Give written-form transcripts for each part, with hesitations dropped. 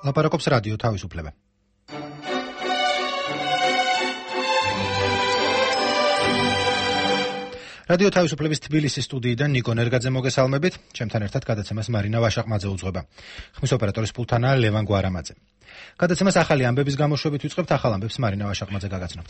ლაპარაკობს რადიო თავისუფლება. რადიო თავისუფლების თბილისის სტუდიიდან ნიკო ნერგაძე მოგესალმებით. ჩემთან ერთად გადაცემას მარინა ვაშაყმაძე უძღვება. ხმის ოპერატორის პულტანაა ლევან გვარამაძე. გადაცემას ახალი ამბების გამოშვებით ვიწყებთ, ახალ ამბებს მარინა ვაშაყმაძე გაგაცნობთ.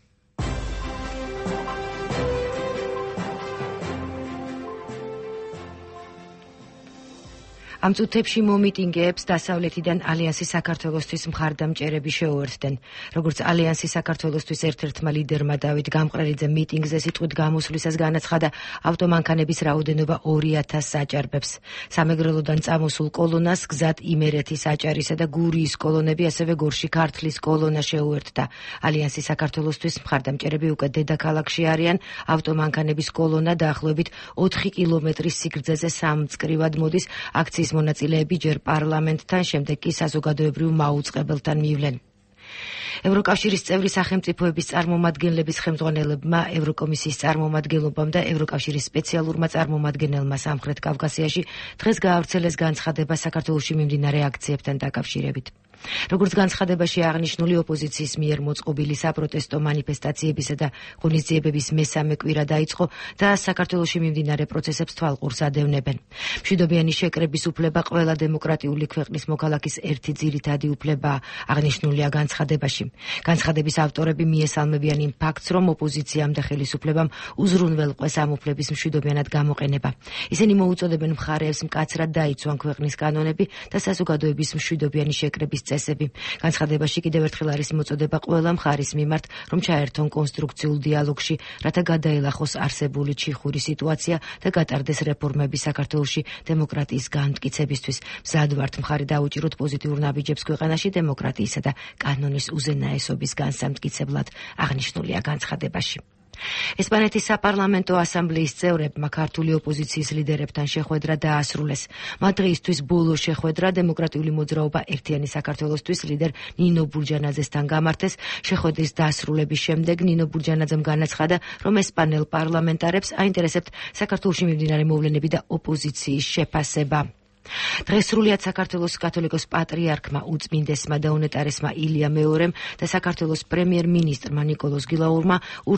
ამ წუთებში მომიტინგეებს დასავლეთიდან ალიანსის საქართველოსთვის მხარდამჭერები შეუერთდნენ. როგორც ალიანსის საქართველოსთვის ერთ-ერთმა ლიდერმა დავით გამყრელიძე მიტინგზე სიტყვით გამოსვლისას განაცხადა, ავტომანქანების რაოდენობა 2000-ს აჭარბებს. სამეგრელოდან წამოსულ კოლონას გზად იმერეთის, აჭარისა და გურიის კოლონები, ასევე გორში ქართლის კოლონა შეუერთდა. ალიანსის საქართველოსთვის მხარდამჭერები უკვე დედაქალაქში არიან. ავტომანქანების კოლონა დაახლოებით 4 კილომეტრის სიგრძეზე სამწკრივად მოდის. აქციის მონაწილეები ჯერ პარლამენტთან, შემდეგ კი საზოგადოებრივ მაუწყებელთან მივლენ. ევროკავშირის წევრი სახელმწიფოების წარმომადგენლების ხელმძღვანელებმა, ევროკომისიის წარმომადგენლობამ და ევროკავშირის სპეციალურმა წარმომადგენელმა სამხრეთ კავკასიაში დღეს გაავრცელეს განცხადება საქართველოში მიმდინარე აქციებთან დაკავშირებით. როგორც განცხადებაში აღნიშნული, ოპოზიციის მიერ მოწყობილი საპროტესტო მანიფესტაციებისა და ღონისძიებების მესამე კვირა დაიწყო და საქართველოში მიმდინარე პროცესებს თვალყურს ადევნებენ. მშვიდობიანი შეკრების უფლება ყველა დემოკრატიული ქვეყნის მოქალაქის ერთი ძირითადი უფლებაა, აღნიშნულია განცხადებაში. განცხადების ავტორები მიესალმებიან იმ ფაქტს, რომ ოპოზიციამ და ხელისუფლებამ უზრუნველყვეს ამ უფლების მშვიდობიანად გამოყენება. ისინი მოუწოდებენ მხარეებს მკაცრად დაიცვან ქვეყნის კანონები და საზოგადოების მშვიდობიანი შეკრების წესები. განცხადებაში კიდევ ერთხელ არის მოწოდება ყველა მხარის მიმართ, რომ ჩაერთონ კონსტრუქციულ დიალოგში, რათა გადაელახოს არსებული ჩიხური სიტუაცია და გატარდეს რეფორმები საქართველოში დემოკრატიის განმტკიცებისთვის. მზად ვართ მხარი დაუჭიროთ პოზიტიურ ნაბიჯებს ქვეყანაში დემოკრატიისა და კანონის უზენაესობის განსამტკიცებლად, აღნიშნულია განცხადებაში. ესპანეთის საპარლამენტო ასამბლეის წევრებმა ქართული ოპოზიციის ლიდერებთან შეხვედრა დაასრულეს. მათ დღეისთვის ბოლო შეხვედრა დემოკრატიული მოძრაობა ერთიანი საქართველოსთვის ლიდერ ნინო ბურჯანაძესთან გამართეს. შეხვედრის დასრულების შემდეგ ნინო ბურჯანაძემ განაცხადა, რომ ესპანელ პარლამენტარებს აინტერესებთ საქართველოში მიმდინარე მოვლენები და ოპოზიციის შეფასება. დღეს სრულიად საქართველოს კათოლიკოს პატრიარქმა, უწმინდესმა და უნეტარესმა ილია მეორემ და საქართველოს პრემიერ-მინისტრმა ნიკოლოზ გილაურმა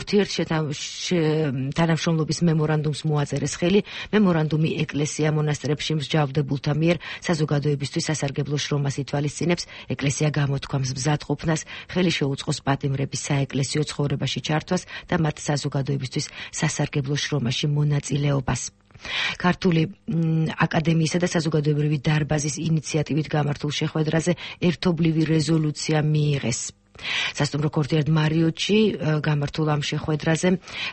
ურთიერთთანამშრომლობის მემორანდუმს მოაწერეს ხელი. მემორანდუმი ეკლესია მონასტრებში მსჯავრდებულთა მიერ საზოგადოებისთვის სასარგებლო შრომას ითვალისწინებს. ეკლესია გამოთქვამს მზადყოფნას, ხელი შეუწყოს პატიმრების საეკლესიო ცხოვრებაში ჩართვას და მათ საზოგადოებისთვის სასარგებლო შრომაში მონაწილეობას. ქართული აკადემიისა და საზოგადოებრივი დარბაზის ინიციატივით გამართულ შეხვედრაზე ერთობლივი რეზოლუცია მიიღეს. სასტუმრო ქორთიარდ მარიოტში გამართულ ამ შეხვედრაზე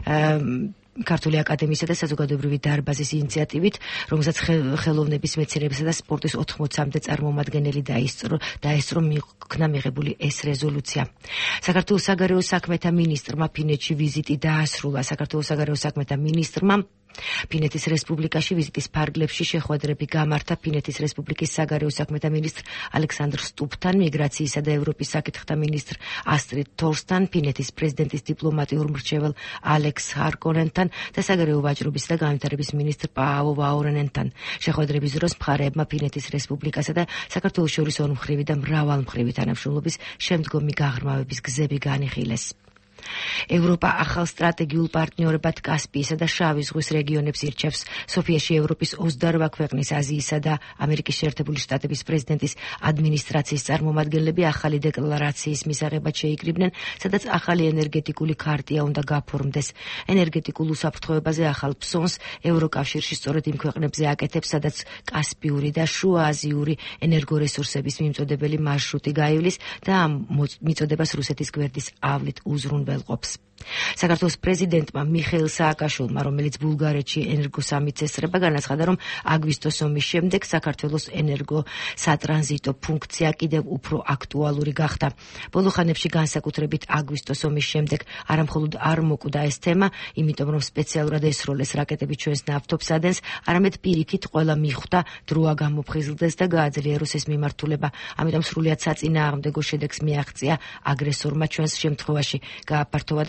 ქართული აკადემიისა და საზოგადოებრივი დარბაზის ინიციატივით, რომელსაც ხელოვნების, მეცნიერებისა და სპორტის 80-მდე წარმომადგენელი დაესწრო მიიღნა მიღებული ეს რეზოლუცია. საქართველოს საგარეო საქმეთა მინისტრმა ფინეთში ვიზიტი დაასრულა. საქართველოს საგარეო საქმეთა მინისტრმა ფინეთის რესპუბლიკაში ვიზიტის ფარგლებში შეხვედრები გამართა ფინეთის რესპუბლიკის საგარეო საქმეთა მინისტრ ალექსანდრ სტუპთან, მიგრაციისა და ევროპის საკითხთა მინისტრ ასტრიდ თორსთან, ფინეთის პრეზიდენტის დიპლომატიურ მრჩეվել ალექს ჰარკონენთან და საგარეო ვაჭრობის და განვითარების მინისტრ პაავო ვაურენენთან. შეხვედრების დროს მხარეებმა ფინეთის რესპუბლიკასა და საქართველოს შორის ორმხრივი და მრავალმხრივი თანამშრომლობის შემდგომი გაღრმავების გზები განიხილეს. ევროპა ახალ სტრატეგიულ პარტნიორებად კასპიისა და შავი ზღვის რეგიონებს ირჩევს. სოფიაში ევროპის 28 ქვეყნის, აზიისა და ამერიკის შეერთებული შტატების პრეზიდენტის ადმინისტრაციის წარმომადგენლები ახალი დეკლარაციის მისაღებად შეიკრიბნენ, სადაც ახალი ენერგეტიკული ქარტია უნდა გაფორმდეს. ენერგეტიკულ უსაფრთხოებაზე ახალ ფსონს ევროკავშირში სწორედ იმ ქვეყნებზე აკეთებს, სადაც კასპიური და შუააზიური ენერგორესურსების მიმწოდებელი მარშრუტი გაივლის და ამ მიწოდებას რუსეთის გვერდის ავლით უზრუნველყოფს. საქართველოს პრეზიდენტმა მიხეილ სააკაშვილმა, რომელიც ბულგარეთში ენერგოსამიტს ესწრება, განაცხადა, რომ აგვისტოს ომის შემდეგ საქართველოს ენერგოსატრანზიტო ფუნქცია კიდევ უფრო აქტუალური გახდა. ბოლო ხანებში განსაკუთრებით აგვისტოს ომის შემდეგ არამხოლოდ არ მოკვდა ეს თემა, იმიტომ რომ სპეციალურად ესროლეს რაკეტები ჩვენს ნავთობსადენს, არამედ პირიქით ყველა მიხვდა, დროა გამოფხიზლდეს და გააძლიეროს ეს მიმართულება. ამიტომ სრულიად საწინააღმდეგო შედეგს მიაღწია აგრესორმა ჩვენს შემთხვევაში. გააფართოვა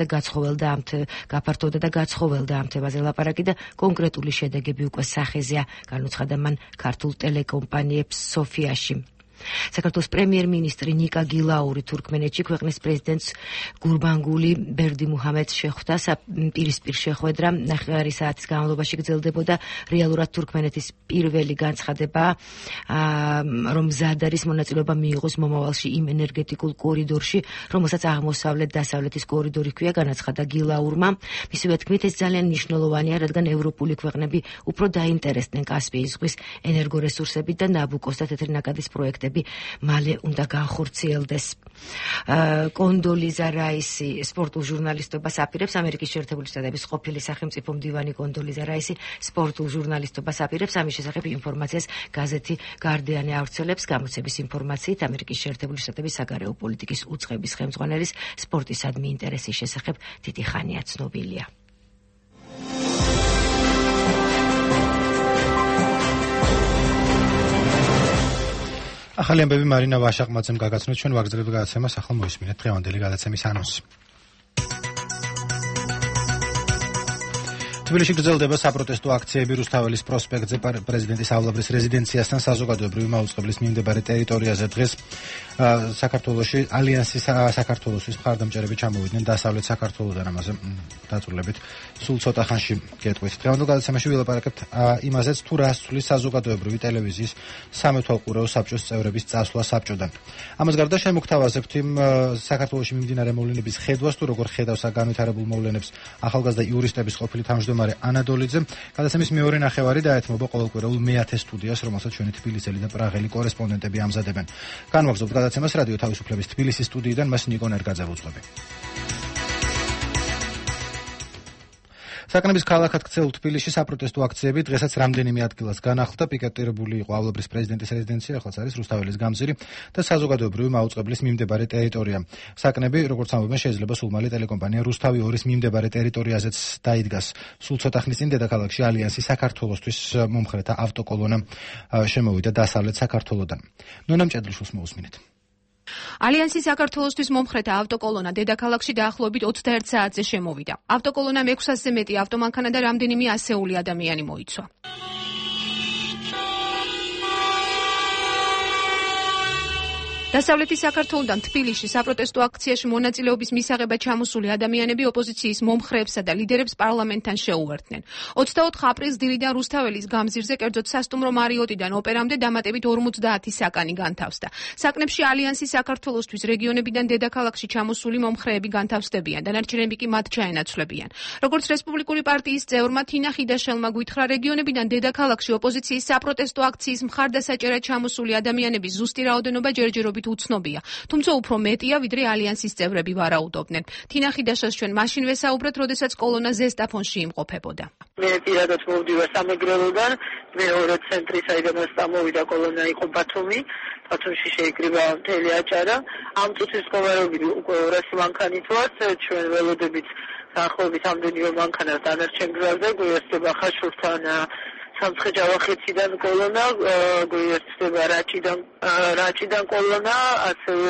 და გაცხოველდა ამ თემაზე ლაპარაკი და კონკრეტული შედეგები უკვე სახეზეა, განუცხადა მან ქართულ ტელეკომპანიებს სოფიაში. საქართველოს პრემიერ-მინისტრი ნიკა გილაური თურქმენეთში ქვეყნის პრეზიდენტს გურბანგული ბერდიმუჰამედს შეხვდა. პირისპირ შეხვედრა 9 საათის განმავლობაში გრძელდებოდა. რეალურად თურქმენეთის პირველი განცხადება, რომ მზად არის მონაწილეობა მიიღოს მომავალში იმ ენერგეტიკულ კორიდორში, რომელსაც აღმოსავლეთ-დასავლეთის კორიდორი ჰქვია, განაცხადა გილაურმა. მისივე თქმით, ეს ძალიან მნიშვნელოვანია, რადგან ევროპული ქვეყნები უფრო დაინტერესდნენ კასპიის ზღვის ენერგორესურსებით და ნაბუკოს და თეთრი ნაკადის პროექტები მალე უნდა განხორციელდეს. კონდოლიზა რაისი სპორტულ ჟურნალისტობას აპირებს. ამერიკის შეერთებული შტატების ყოფილი სახელმწიფო მდივანი კონდოლიზა რაისი სპორტულ ჟურნალისტობას აპირებს. ამის შესახებ ინფორმაციას გაზეთი გარდიანი ავრცელებს. გამოცემის ინფორმაციით ამერიკის შეერთებული შტატების საგარეო პოლიტიკის უწყების ხელმძღვანელის სპორტისადმი ინტერესის შესახებ დიდი ხანია ცნობილია. ახალი ამბები მარინა ვაშაყმაძემ გაგაცნოთ. ჩვენ ვაგრძელებთ გადაცემას. ახლა მოისმინეთ დღევანდელი გადაცემის ანონსი. თბილისში გრძელდება საპროტესტო აქციები რუსთაველის პროსპექტზე პრეზიდენტის ავლაბრის რეზიდენციასთან საზოგადოებრივი მაუწყებლის მიმდებარე ტერიტორიაზე. დღეს საქართველოში ალიანსის საქართველოსთვის მხარდამჭერები ჩამოვიდნენ დასავლეთ საქართველოდან. ამაზე დაწვრილებით სულ ცოტა ხანში გეტყვით. დღევანდელ გადაცემაში ვილაპარაკებთ იმაზეც, თუ რას ცვლის საზოგადოებრივი ტელევიზიის სამეთვალყურეო საბჭოს წევრების წასვლა საბჭოდან. ამას გარდა შემოგთავაზებთ იმ საქართველოში მიმდინარე მოვლენების ხედვას, თუ როგორ ხედავს განვითარებულ მოვლენებს ახალგაზრდა იურისტების ყოფილი თავმჯდომარე ანა დოლიძე. გადაცემის მეორე ნახევარი დაეთმობა ყოველკვირეულ მე-10 სტუდიას, რომელსაც ჩვენი თბილისელი და პრაღელი კორესპონდენტები ამზადებენ. განვაგრძობთ გადაცემას რადიო თავისუფლების თბილისის სტუდიიდან, მას ნიკო ნერგაძე უძღვები. საკნების ქალაქად ქცეულ თბილისში საპროტესტო აქციები დღესაც რამდენიმე ადგილას განახლდა. პიკეტირებული იყო ავლაბრის პრეზიდენტის რეზიდენცია, ახალაც არის რუსთაველის გამზირი და საზოგადოებრივი მაუწყებლის მიმდებარე ტერიტორია. საკნები, როგორც ამბობენ, შეიძლება სულ მალე ტელეკომპანია რუსთავი 2-ის მიმდებარე ტერიტორიაზეც დაიდგას. სულ ცოტა ხნის წინ დედაქალაქში ალიანსი საქართველოსთვის მომხრეთა ავტოკოლონა შემოვიდა დასავლეთ საქართველოდან. ნონა მჭედლიშვილს მოусმინეთ. ალიანსი საქართველოსთვის მომხრეთა ავტოკოლონა დედაქალაქში დაახლოებით 21 საათზე შემოვიდა. ავტოკოლონამ 600-ზე მეტი ავტომანქანა და რამდენიმე ასეული ადამიანი მოიცვა. დასავლეთის საქართველოდან თბილისში საპროტესტო აქციაში მონაწილეობის მისაღებად ჩამოსული ადამიანები ოპოზიციის მომხრეებსა და ლიდერებს პარლამენტთან შეუერთდნენ. 24 აპრილს დილიდან რუსთაველის გამზირზე, კერძოდ სასტუმრო მარიოტიდან ოპერამდე დამატებით 50 საკანი განთავსდა. საკნებში ალიანსი საქართველოსთვის რეგიონებიდან დედაქალაქში ჩამოსული მომხრეები განთავსდებიან, დანარჩენები კი მათ ჩაენაცვლებიან. როგორც რესპუბლიკური პარტიის წევრმა თინა ხიდაშელმა გვითხრა, რეგიონებიდან დედაქალაქში ოპოზიციის საპროტესტო აქციის მხარდასაჭერად ჩამოსული ადამიანების ზუსტი რაოდენობა ჯერჯერობით უცნობია, თუმცა უფრო მეტია, ვიდრე ალიანსის წევრები ვარაუდობდნენ. თინა ხიდაშელს ჩვენ მაშინ ვესაუბრეთ, როდესაც კოლონა ზესტაფონში იმყოფებოდა. მე პირადად მოვდივარ სამეგრელოდან, მეორე ცენტრი, საიდანაც წამოვიდა კოლონა იყო ბათუმი. ბათუმში შეიკრიბა მთელი აჭარა. ამ წუთის მდგომარეობით უკვე 200 მანქანით ვართ, ჩვენ ველოდებით დაახლოებით ამდენივე მანქანას დანარჩენ გზაზე, გვიერთდება ხაშურთან სამცხე-ჯავახეთიდან კოლონა, გვიერთდება რაჭიდან კოლონა, ასევე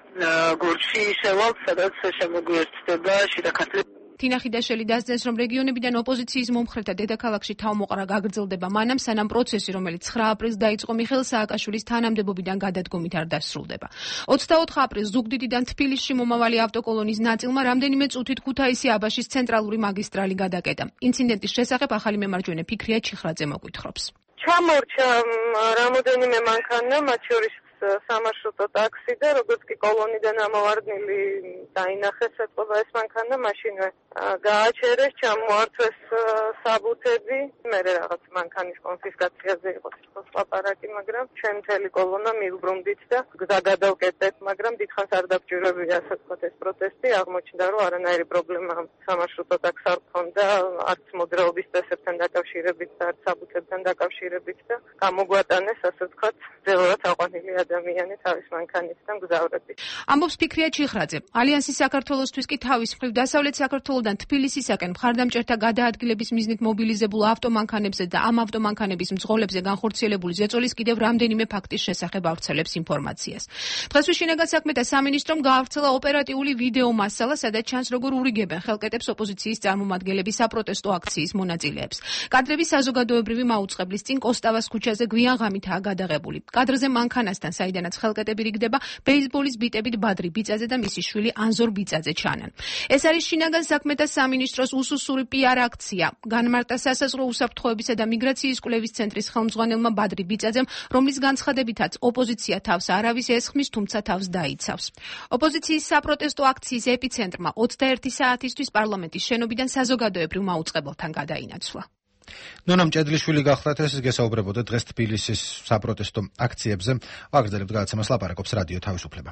გორჩი შევალ, სადაც შემოგვიერთდება შიდა ქართლი. თინა ხიდაშელი დასძენს, რომ რეგიონებიდან ოპოზიციის მომხრეთა დედაქალაქში თავმოყრა გაგრძელდება მანამ, სანამ პროცესი, რომელიც 9 აპრილს დაიწყო მიხეილ სააკაშვილის თანამდებობიდან გადადგომით არ დასრულდება. 24 აპრილს ზუგდიდიდან თბილისში მომავალი ავტოკოლონის ნაწილმა რამდენიმე წუთით ქუთაისი-აბაშის ცენტრალური მაგისტრალი გადაკეტა. ინციდენტის შესახებ ახალი მემარჯვენე ფიქრია ჩიხრაძე მოგვითხრობს. ჩამორჩა რამოდენიმე მანქანა, მათ შორის სამარშრუტო ტაქსი და როგორც კი კოლონიდან ამოვარდნილი დაინახეს ეთყობა ეს მანქანა, მაშინვე გააჩერეს, ჩამოართვეს საბუთები, მე რაღაც მანქანის კონფისკაციაზე იყო თვითონ ლაპარაკი, მაგრამ ჩვენ მთელი კოლონა მივბრუნდით და გზა გადავკეტეთ, მაგრამ დიდხანს არ დაგჭირებია ასე ვთქვათ ეს პროტესტი, აღმოჩნდა რომ არანაირი პრობლემა სამარშრუტო ტაქსს არ ჰქონდა, არც მოძრაობის წესებთან დაკავშირებით და არც საბუთებთან დაკავშირებით და გამოგვატანეს ასე ვთქვათ ძელურად აყვანილი ადამიანი თავის მანქანისგან გზავრებით. ამბობს ფიქრია ჩიხრაძე. ალიანსი საქართველოსთვის კი თავის მხრივ დასავლეთ საქართველოდან თბილისისაკენ მხარდამჭერთა გადაადგილების მიზნით მობილიზებულ ავტომანქანებზე და ამ ავტომანქანების მძღოლებზე განხორციელებული ზეწოლის კიდევ რამდენიმე ფაქტის შესახებ ავრცელებს ინფორმაციას. დღესვე შინაგან საქმეთა სამინისტრომ გაავრცელა ოპერატიული ვიდეო მასალა, სადაც ჩანს როგორ ურიგებენ ხელკეტებს ოპოზიციის წარმომადგენლები საპროტესტო აქციის მონაწილეებს. კადრები საზოგადოებრივი მაუწყებლის წინ კოსტავას ქუჩაზე გვიან ღამითაა გადაღებული. კადრზე მანქანასთან, საიდანაც ხელკეტები რიგდება, ბეისბოლის ბიტებით ბადრი ბიწაძე და მისი შვილი ანზორ ბიწაძე ჩანან. ეს არის შინაგან საქმეთა სამინისტროს უსუსური PR აქცია. განმარტა სასაზღვრო უსაფრთხოებისა და მიგრაციის კვლევის ცენტრის ხელმძღვანელმა ბადრი ბიწაძემ, რომლის განცხადებითაც ოპოზიცია თავს არავის ესხმის, თუმცა თავს დაიცავს. ოპოზიციის საპროტესტო აქციის ეპიცენტრმა 21 საათისთვის პარლამენტის შენობიდან საზოგადოებრივ მაუწყებელთან გადაინაცვლა. ნონა მჭედლიშვილი გახლდათ, ეს გესაუბრებოდა დღეს თბილისის საპროტესტო აქციებზე. აგრძელებთ გადაცემას, ლაპარაკობს რადიო თავისუფლება.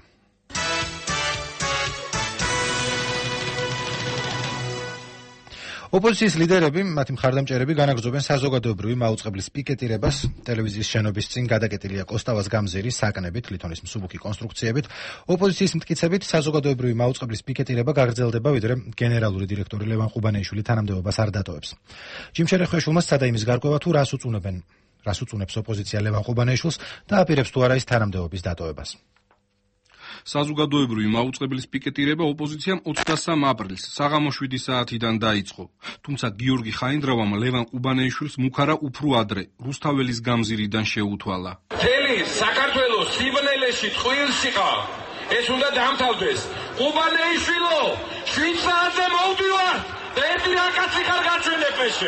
ოპოზიციის ლიდერები, მათი მხარდამჭერები განაგრძობენ საზოგადოებრივი მაუწყებლის პიკეტირებას. ტელევიზიის შენობის წინ გადაკეტილია კოსტავას გამზირი საკნებით, ლითონის მსუბუქი კონსტრუქციებით. ოპოზიციის მტკიცებით საზოგადოებრივი მაუწყებლის პიკეტირება გაგრძელდება, ვიდრე გენერალური დირექტორი ლევან ყუბანეიშვილი თანამდებობას არ დატოვებს. ჯიმშერე ხვეშულმა სცადა იმის გარკვევა, თუ რას უწუნებს ოპოზიცია ლევან ყუბანეიშვილს და აპირებს თუ არა ის თანამდებობის დატოვებას. საზოგადოებრივი მაუწყებლის პიკეტირება ოპოზიციამ 23 აპრილს საღამოს 7 საათიდან დაიწყო. თუმცა გიორგი ხაინდრავამ ლევან ყუბანეიშვილს მუქარა უფრო ადრე, რუსთაველის გამზირიდან შეუთვალა. მთელი საქართველოს სიბნელეში წყვილს იყავ. ეს უნდა დამთავრდეს. ყუბანეიშვილო, 7 საათზე მოვდივარ და ერთი რაკაცი ხარ გაჩვენებეშე.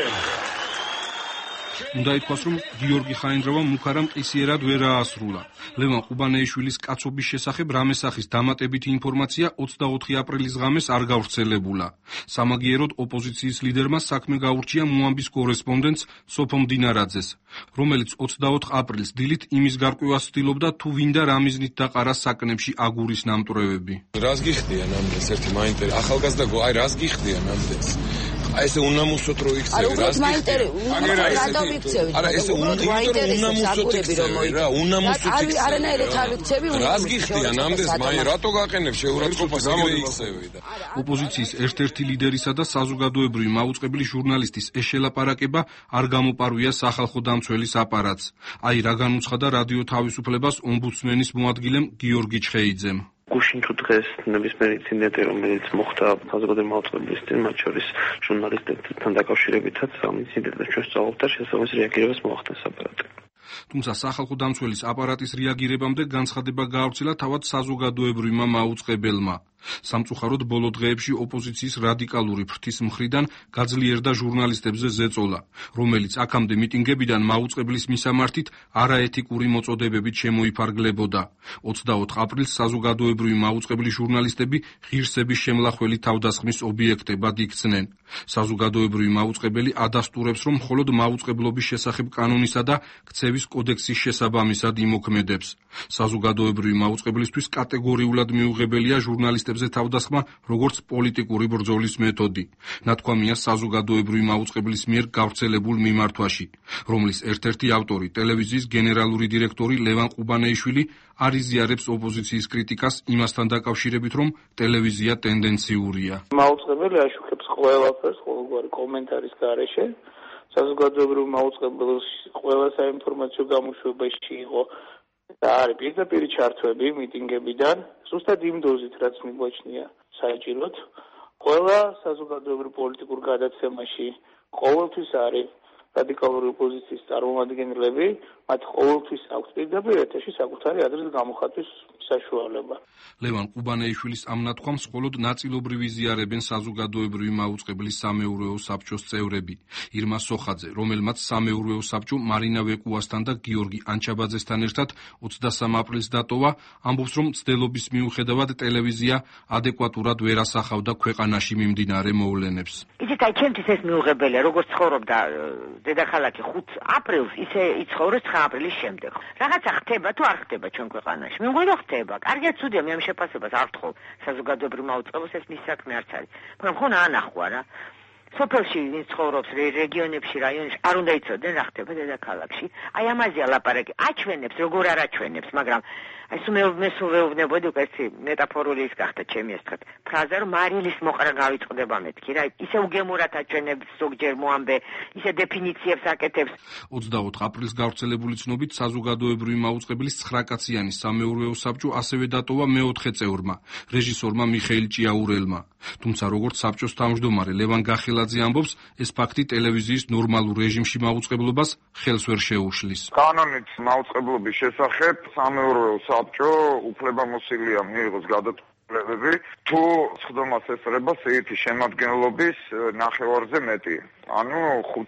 უნდა ითქვას, რომ გიორგი ხაინდრავამ მუქარა მყისიერად ვერ აასრულა. ლევან ყუბანეიშვილის კაცობის შესახებ რამესახის დამატებითი ინფორმაცია 24 აპრილის ღამეს არ გავრცელებულა. სამაგიეროდ ოპოზიციის ლიდერმა საქმე გაურჩია მოამბის კორესპონდენტს სოფო მდინარაძეს, რომელიც 24 აპრილს დილით იმის გარკვევას ცდილობდა, თუ ვინდა რა მიზნით დაყარა საკნებში აგურის ნამტვრევები. რას გიხდია ნამდვილს ერთი მაინტერესებს. ახალგაზრდა აი რას გიხდია ნამდვილს. აი ესე უნამუსოთ რო იქცევი, რას გიხდია? არა ესე უნამუსოთ იქცევი რა, უნამუსოთ იქცევი. არანაირად არ იქცევი. რას გიხდია ნამდვილს, მაინ რატო გაყენებ შეურაცხყოფას ამერ იქცევი და. ოპოზიციის ერთ-ერთი ლიდერისა და საზოგადოებრივი მაუწყებლის ჟურნალისტის ეს შელაპარაკება არ გამოპარვია სახალხო დამცველის აპარატს. აი რა განუცხადა რადიო თავისუფლებას ომბუდსმენის მოადგილემ გიორგი ჩხეიძემ. გუშინ თუ დღეს ნებისმიერი ინციდენტი, რომელიც მოხდა საზოგადოებრივი მაუწყებლის წინ, მათ შორის ჟურნალისტებთან დაკავშირებითაც, ამ ინციდენტს ჩვენ სწავლობთ და შესაბამის რეაგირებას მოახდენს აპარატი. თუმცა სახალხო დამცველის აპარატის რეაგირებამდე განცხადება გაავრცელა თავად საზოგადოებრივმა მაუწყებელმა. სამწუხაროდ ბოლო დღეებში ოპოზიციის რადიკალური ფრთის მხრიდან გაძლიერდა ჟურნალისტებზე ზეწოლა, რომელიც აქამდე მიტინგებიდან მაუწყებლის მისამართით არაეთიკური მოწოდებებით შემოიფარგლებოდა. 24 აპრილს საზოგადოებრივი მაუწყებლის ჟურნალისტები ღირსების შემლახველი თავდასხმის ობიექტებად იქცნენ. საზოგადოებრივი მაუწყებელი ადასტურებს, რომ მხოლოდ მაუწყებლობის შესახებ კანონისა და ქცევის კოდექსის შესაბამისად იმოქმედებს. საზოგადოებრივი მაუწყებლისთვის კატეგორიულად მიუღებელია ჟურნალისტებზე თავდასხმა როგორც პოლიტიკური ბრძოლის მეთოდი. ნათქვამია საზოგადოებრივი მაუწყებლის მიერ გავრცელებულ მიმართვაში, რომლის ერთ-ერთი ავტორი ტელევიზიის გენერალური დირექტორი ლევან ყუბანეიშვილი არ იზიარებს ოპოზიციის კრიტიკას იმასთან დაკავშირებით, რომ ტელევიზია ტენდენციურია. მაუწყებელი აშუქებს ყველაფერს, ყოველგვარი კომენტარის გარეშე. საზოგადოებრივ მაუწყებელს ყველა საინფორმაციო გამოშვებაში იყო და არის პირდაპირი ჩართვები მიტინგებიდან, ზუსტად იმ დოზით, რაც მიგვაჩნია საჭიროდ. ყველა საზოგადოებრივ პოლიტიკურ გადაცემაში ყოველთვის არის რადიკალური ოპოზიციის წარმომადგენლები, მათ ყოველთვის აქვს პირდაპირ ეთერში საკუთარი აზრის გამოხატვის საშუალება. ლევან ყუბანეიშვილის ამ ნათქვამს მხოლოდ ნაწილობრივ იზიარებენ საზოგადოებრივი მაუწყებლის სამეურვეო საბჭოს წევრები. ირმა სოხაძე, რომელმაც სამეურვეო საბჭო მარინა ვეკუასთან და გიორგი ანჩაბაძესთან ერთად 23 აპრილს დატოვა, ამბობს, რომ მცდელობის მიუხედავად ტელევიზია ადეკვატურად ვერ ასახავდა ქვეყანაში მიმდინარე მოვლენებს. იცით, აი ჩემთვის ეს მიუღებელია, როგორც ცხოვრობდა დედაქალაქი 5 აპრილს, ისე იცხოვრეს 9 აპრილის შემდეგ. რაღაცა ხდება თუ არ ხდება ჩვენ ქვეყანაში. მე მგონი ხდება. კარგია, ცუდია, მე ამ შეფასებას არ ვთხოვ საზოგადოებრივ მაუწყებელს, ეს მის საქმე არც არის. მაგრამ ხო ნაანახვა რა. სოფელში ვინც ცხოვრობს რეგიონებში, რაიონებში, არ უნდა იცოდნენ რა ხდება დედაქალაქში. აი ამაზეა ლაპარაკი. აჩვენებს, როგორ არ აჩვენებს, მაგრამ აი მე სულეუბნებოდი უკეთ მეტაფორული ის გახდა ჩემი ეს თქვა ფრაზა რომ მარილის მოყრა გავიწყდება მეთქი რა ისე უგემურად აჩვენებს ზოგჯერ მოამბე ისე დეფინიციებს აკეთებს 24 აპრილს გავრცელებული ცნობით საზოგადოებრივი მაუწყებლის 9 კაციანი სამეურვეო საბჭო ასევე დატოვა მეოთხე წევრმა რეჟისორმა მიხეილ ჭიაურელმა თუმცა როგორც საბჭოს თავმჯდომარე ლევან გახელაძე ამბობს ეს ფაქტი ტელევიზიის ნორმალურ რეჟიმში მაუწყებლობას ხელს ვერ შეუშლის კანონით მაუწყებლობის შესახებ სამეურვეო საბჭო უფლებამოსილია მიიღოს გადაწყვეტილებები თუ სხდომას ესწრება სიითის შემადგენლობის ნახევარზე მეტი ანუ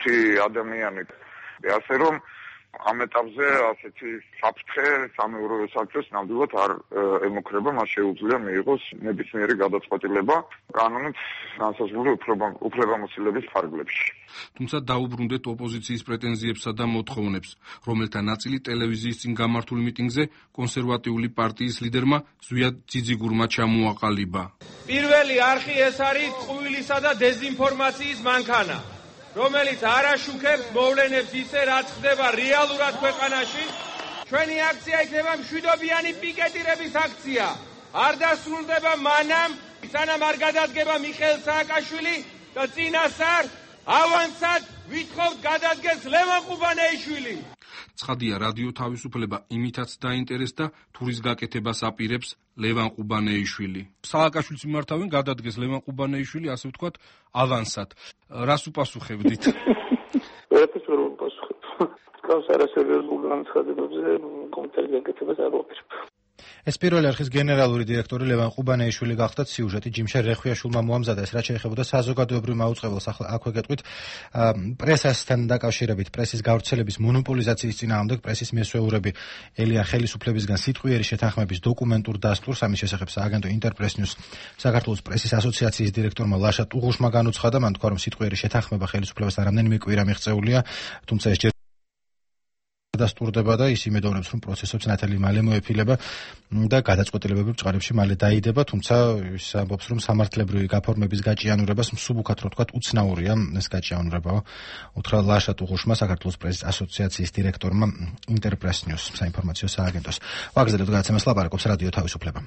5 ადამიანი ასე რომ ამ ეტაპზე ასეთი საფრთხე სამეურვეო საბჭოს ნამდვილად არ ემუქრება მას შეუძლია მიიღოს ნებისმიერი გადაწყვეტილება კანონით განსაზღვრული უფლებამოსილების ფარგლებში თუმცა დაუბრუნდეთ ოპოზიციის პრეტენზიებსა და მოთხოვნებს რომელთა ნაწილი ტელევიზიის წინ გამართულ მიტინგზე კონსერვატიული პარტიის ლიდერმა ზვიად ძიძიგურმა ჩამოაყალიბა პირველი არხი ეს არის ტყუილისა და დეზინფორმაციის მანქანა რომელიც არ აშუქებს მოვლენებს ისე რაც ხდება რეალურად ქვეყანაში ჩვენი აქცია იქნება მშვიდობიანი პიკეტირების აქცია არ დასრულდება მანამ სანამ არ გადადგება მიხეილ სააკაშვილი და წინასწარ ავანსად ვითხოვთ გადადგეს ლევან ყუბანეიშვილი ცხადია რადიო თავისუფლება იმითაც დაინტერესდა თურის გაკეთებას აპირებს ლევან ყუბანეიშვილი სააკაშვილის მიმართავენ გადადგეს ლევან ყუბანეიშვილი ასე ვთქვათ ავანსად რას უპასუხებდით ერთის ვერ უპასუხებ კავს არასერიოზულ განცხადებებზე კომენტარი გაკეთებას არ ვაპირებ ეს პირველი არხის გენერალური დირექტორი ლევან ყუბანეიშვილი გახდა სიუჟეტი ჯიმშარ რეხვიაშვილმა მოამზადა ეს რაც შეეხებოდა საზოგადოებრივ მაუწყებელს ახლა აქვე გეტყვით პრესასთან დაკავშირებით პრესის გავრცელების მონოპოლიზაციის წინააღმდეგ პრესის მესვეურები ელიან ხელისუფლებისგან სიტყვიერი შეთანხმების დოკუმენტურ დასტურს ამის შესახებ სააგენტო ინტერპრეს ნიუს საქართველოს პრესის ასოციაციის დირექტორმა ლაშა ტუღუშმა განუცხადა მან თქვა რომ სიტყვიერი შეთანხმება ხელისუფლებასთან რამდენიმე კვირა მიღწეულია თუმცა ეს დასტურდება და ის იმედოვნებს რომ პროცესებს ნათელი მალე მოეფილება და გადაწყვეტილებები ბჭყალებში მალე დაიდება თუმცა ის ამბობს რომ სამართლებრივი გაფორმების გაჭიანურებას მსუბუქად რო თქვა უცნაურია ეს გაჭიანურებაო უთხრა ლაშა ტუღუშმა საქართველოს პრესის ასოციაციის დირექტორმა ინტერპრეს ნიუს საინფორმაციო სააგენტოს ვაგრძელებთ გადაცემას ლაპარაკობს რადიო თავისუფლება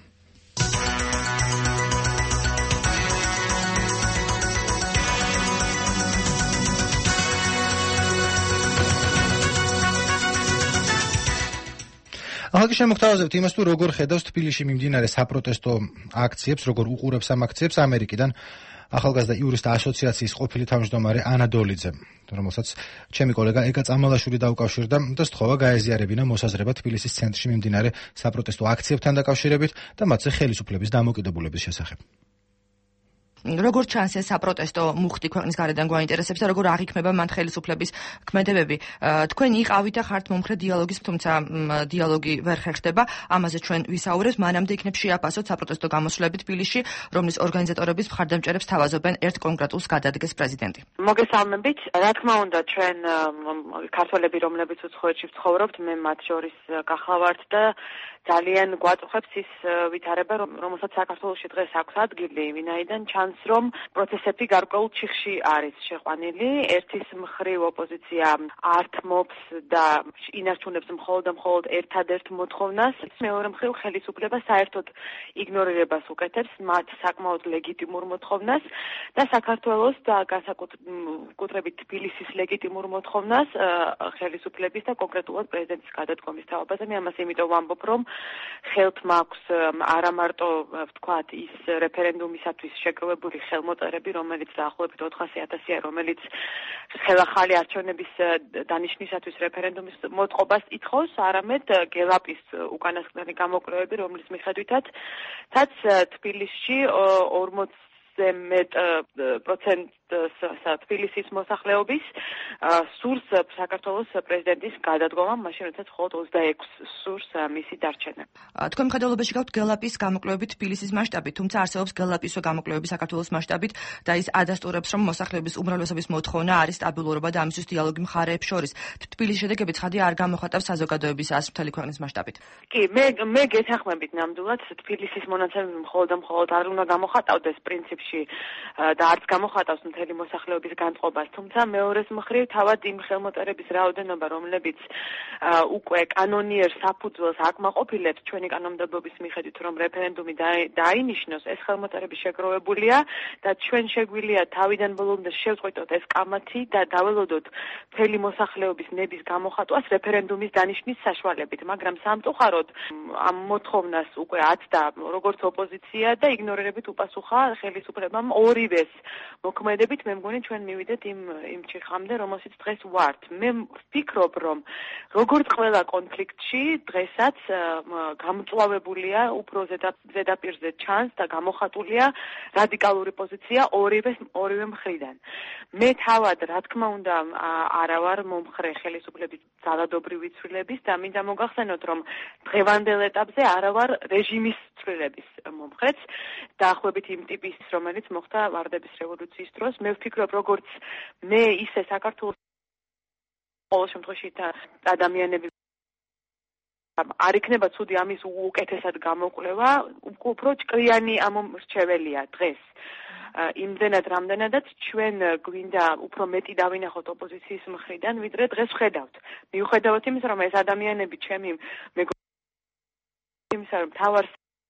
ახლა შემოგთავაზებთ იმას თუ როგორ ხედავს თბილისში მიმდინარე საპროტესტო აქციებს, როგორ უყურებს ამ აქციებს ამერიკიდან ახალგაზრდა იურისტთა ასოციაციის ყოფილი თავმჯდომარე ანა დოლიძე, რომელსაც ჩემი კოლეგა ეკა წამალაშვილი დაუკავშირდა და სთხოვა გაეზიარებინა მოსაზრება თბილისის ცენტრში მიმდინარე საპროტესტო აქციებთან დაკავშირებით და მათზე ხელისუფლების დამოკიდებულების შესახებ. როგორ ჩანს ეს საპროტესტო მუხტი ქვეყნის გარედან გვაინტერესებს და როგორ აღიქმება მან ხელისუფლების ქმედებები. თქვენ იყავით და ხართ მომხრე დიალოგის, თუმცა დიალოგი ვერ ხერხდება. ამაზე ჩვენ ვისაუბრებთ. მანამდე იქნებ შეაფასოთ საპროტესტო გამოსვლები თბილისში, რომლის ორგანიზატორების მხარდამჭერებს თავაზობენ ერთ კონკრეტულს გადადგეს პრეზიდენტი. მოგესალმებით. რა თქმა უნდა, ჩვენ ქართველები, რომლებიც უცხოეთში ვცხოვრობთ, მე მათ შორის გახლავართ და ძალიან გვაწუხებს ის ვითარება, რომელსაც საქართველოში დღეს აქვს ადგილი, ვინაიდან ჩანს, რომ პროცესები გარკვეულ ჩიხში არის შეყვანილი. ერთის მხრივ ოპოზიცია ართმობს და ინარჩუნებს მხოლოდ და მხოლოდ ერთადერთ მოთხოვნას, მეორე მხრივ ხელისუფლება საერთოდ იგნორირებას უკეთებს მათ საკმაოდ ლეგიტიმურ მოთხოვნას და საქართველოს და განსაკუთრებით თბილისის ლეგიტიმურ მოთხოვნას ხელისუფლების და კონკრეტულად პრეზიდენტის გადადგომის თავობაზე. მე ამას იმიტომ ვამბობ, რომ ხელთ მაქვს არა მარტო ვთქვათ ის რეფერენდუმისათვის შეგროვებული ხელმოწერები, რომელიც დაახლოებით 400,000-ია, რომელიც ხელახალი არჩევნების დანიშნისათვის რეფერენდუმის მოწყობას ითხოვს, არამედ გელაპის უკანასკნელი გამოკვლევები, რომლის მიხედვითაც თბილისში 40%-ზე მეტ თბილისის მოსახლეობის სურს საქართველოს პრეზიდენტის გადადგომა, მაშინ როდესაც მხოლოდ 26 სურს მისი დარჩენა. თქვენ მხედველობაში გაქვთ გელაპის გამოკვლევები თბილისის მასშტაბით, თუმცა არსებობს გელაპისო გამოკვლევები საქართველოს მასშტაბით და ის ადასტურებს, რომ მოსახლეობის უმრავლესობის მოთხოვნა არის სტაბილურობა და ამისთვის დიალოგი მხარეებს შორის. თბილისის შედეგები ცხადია არ გამოხატავს საზოგადოების აზრს მთელი ქვეყნის მასშტაბით. კი, მე გეთანხმებით ნამდვილად თბილისის მონაცემები მხოლოდ არ უნდა გამოხატავდეს პრინციპში და არც გამოხატავს მთელი მთელი მოსახლეობის განწყობას, თუმცა მეორეს მხრივ თავად იმ ხელმოწერების რაოდენობა, რომლებიც უკვე კანონიერ საფუძველს აკმაყოფილებს ჩვენი კანონმდებლობის მიხედვით, რომ რეფერენდუმი დაინიშნოს, ეს ხელმოწერები შეგროვებულია და ჩვენ შეგვიძლია თავიდან ბოლომდე შევწყვეტოთ ეს კამათი და დაველოდოთ მთელი მოსახლეობის ნების გამოხატვას რეფერენდუმის დანიშნის საშუალებით, მაგრამ სამწუხაროდ ამ მოთხოვნას უკვე აცდა როგორც ოპოზიცია და იგნორირებით უპასუხა ხელისუფლებამ ორივეს მოქმედებით. მე მგონი ჩვენ მივიდეთ იმ ჩიხამდე, რომელშიც დღეს ვართ. მე ვფიქრობ, რომ როგორც ყველა კონფლიქტში დღესაც გამწვავებულია უფრო ზედაპირზე ჩანს და გამოხატულია რადიკალური პოზიცია ორივე მხრიდან. მე თავად, რა თქმა უნდა, არა ვარ მომხრე ხელისუფლების ძალადობრივი ცვლილების და მინდა მოგახსენოთ, რომ დღევანდელ ეტაპზე არა ვარ რეჟიმის ცვლილების მომხრეც, დაახლოებით იმ ტიპის, რომელიც მოხდა ვარდების რევოლუციის დროს. მე ვფიქრობ, როგორც მე ისე საქართველოს ყოველ შემთხვევაში ადამიანები არ იქნება ცუდი ამის უკეთესად გამოკვლევა, უფრო ჭკვიანი ამომრჩეველია დღეს. იმდენად რამდენადაც ჩვენ გვინდა უფრო მეტი დავინახოთ ოპოზიციის მხრიდან, ვიდრე დღეს ვხედავთ. მიუხედავად იმისა, რომ ეს ადამიანები ჩემი იმისა, რომ თავარ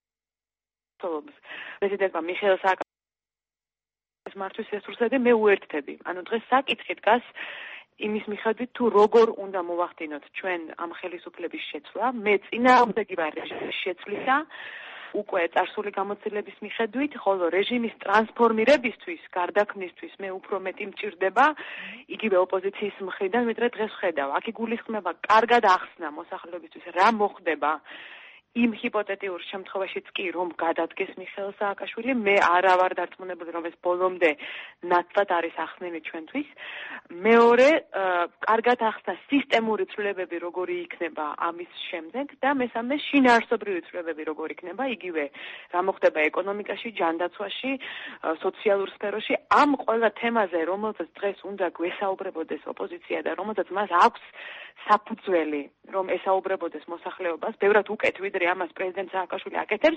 პრეზიდენტმა მიხეილ სააკაშვილის მართვის რესურსები მე უერთდები. ანუ დღეს საკითხი დგას იმის მიხედვით, თუ როგორ უნდა მოვახდინოთ ჩვენ ამ ხელისუფლების შეცვლა. მე წინააღმდეგი ვარ რეჟიმის შეცვლისა, უკვე წარსული გამოცდილების მიხედვით, ხოლო რეჟიმის ტრანსფორმირებისთვის, გარდაქმნისთვის მე უფრო მეტი მჭირდება იგივე ოპოზიციის მხრიდან, ვიდრე დღეს ვხედავ. აქ იგულისხმება კარგად ახსნა მოსახლეობისთვის რა მოხდება იმ ჰიპოთეტიურ შემთხვევაშიც კი, რომ გადადგეს მიხეილ სააკაშვილი, მე არა ვარ დარწმუნებული, რომ ეს ბოლომდე ნათლად არის ახსნილი ჩვენთვის. მეორე, კარგად ახსნა სისტემური ცვლილებები, როგორი იქნება ამის შემდეგ და მესამე, შინაარსობრივი ცვლილებები, როგორი იქნება, იგივე რა მოხდება ეკონომიკაში, ჯანდაცვაში, სოციალურ სფეროში, ამ ყველა თემაზე, რომელზეც დღეს უნდა გვესაუბრებოდეს ოპოზიცია და რომელზეც მას აქვს საფუძველი, რომ ესაუბრებოდეს მოსახლეობას, ბევრად უკეთ ვიდრე ამას პრეზიდენტ სააკაშვილი აკეთებს.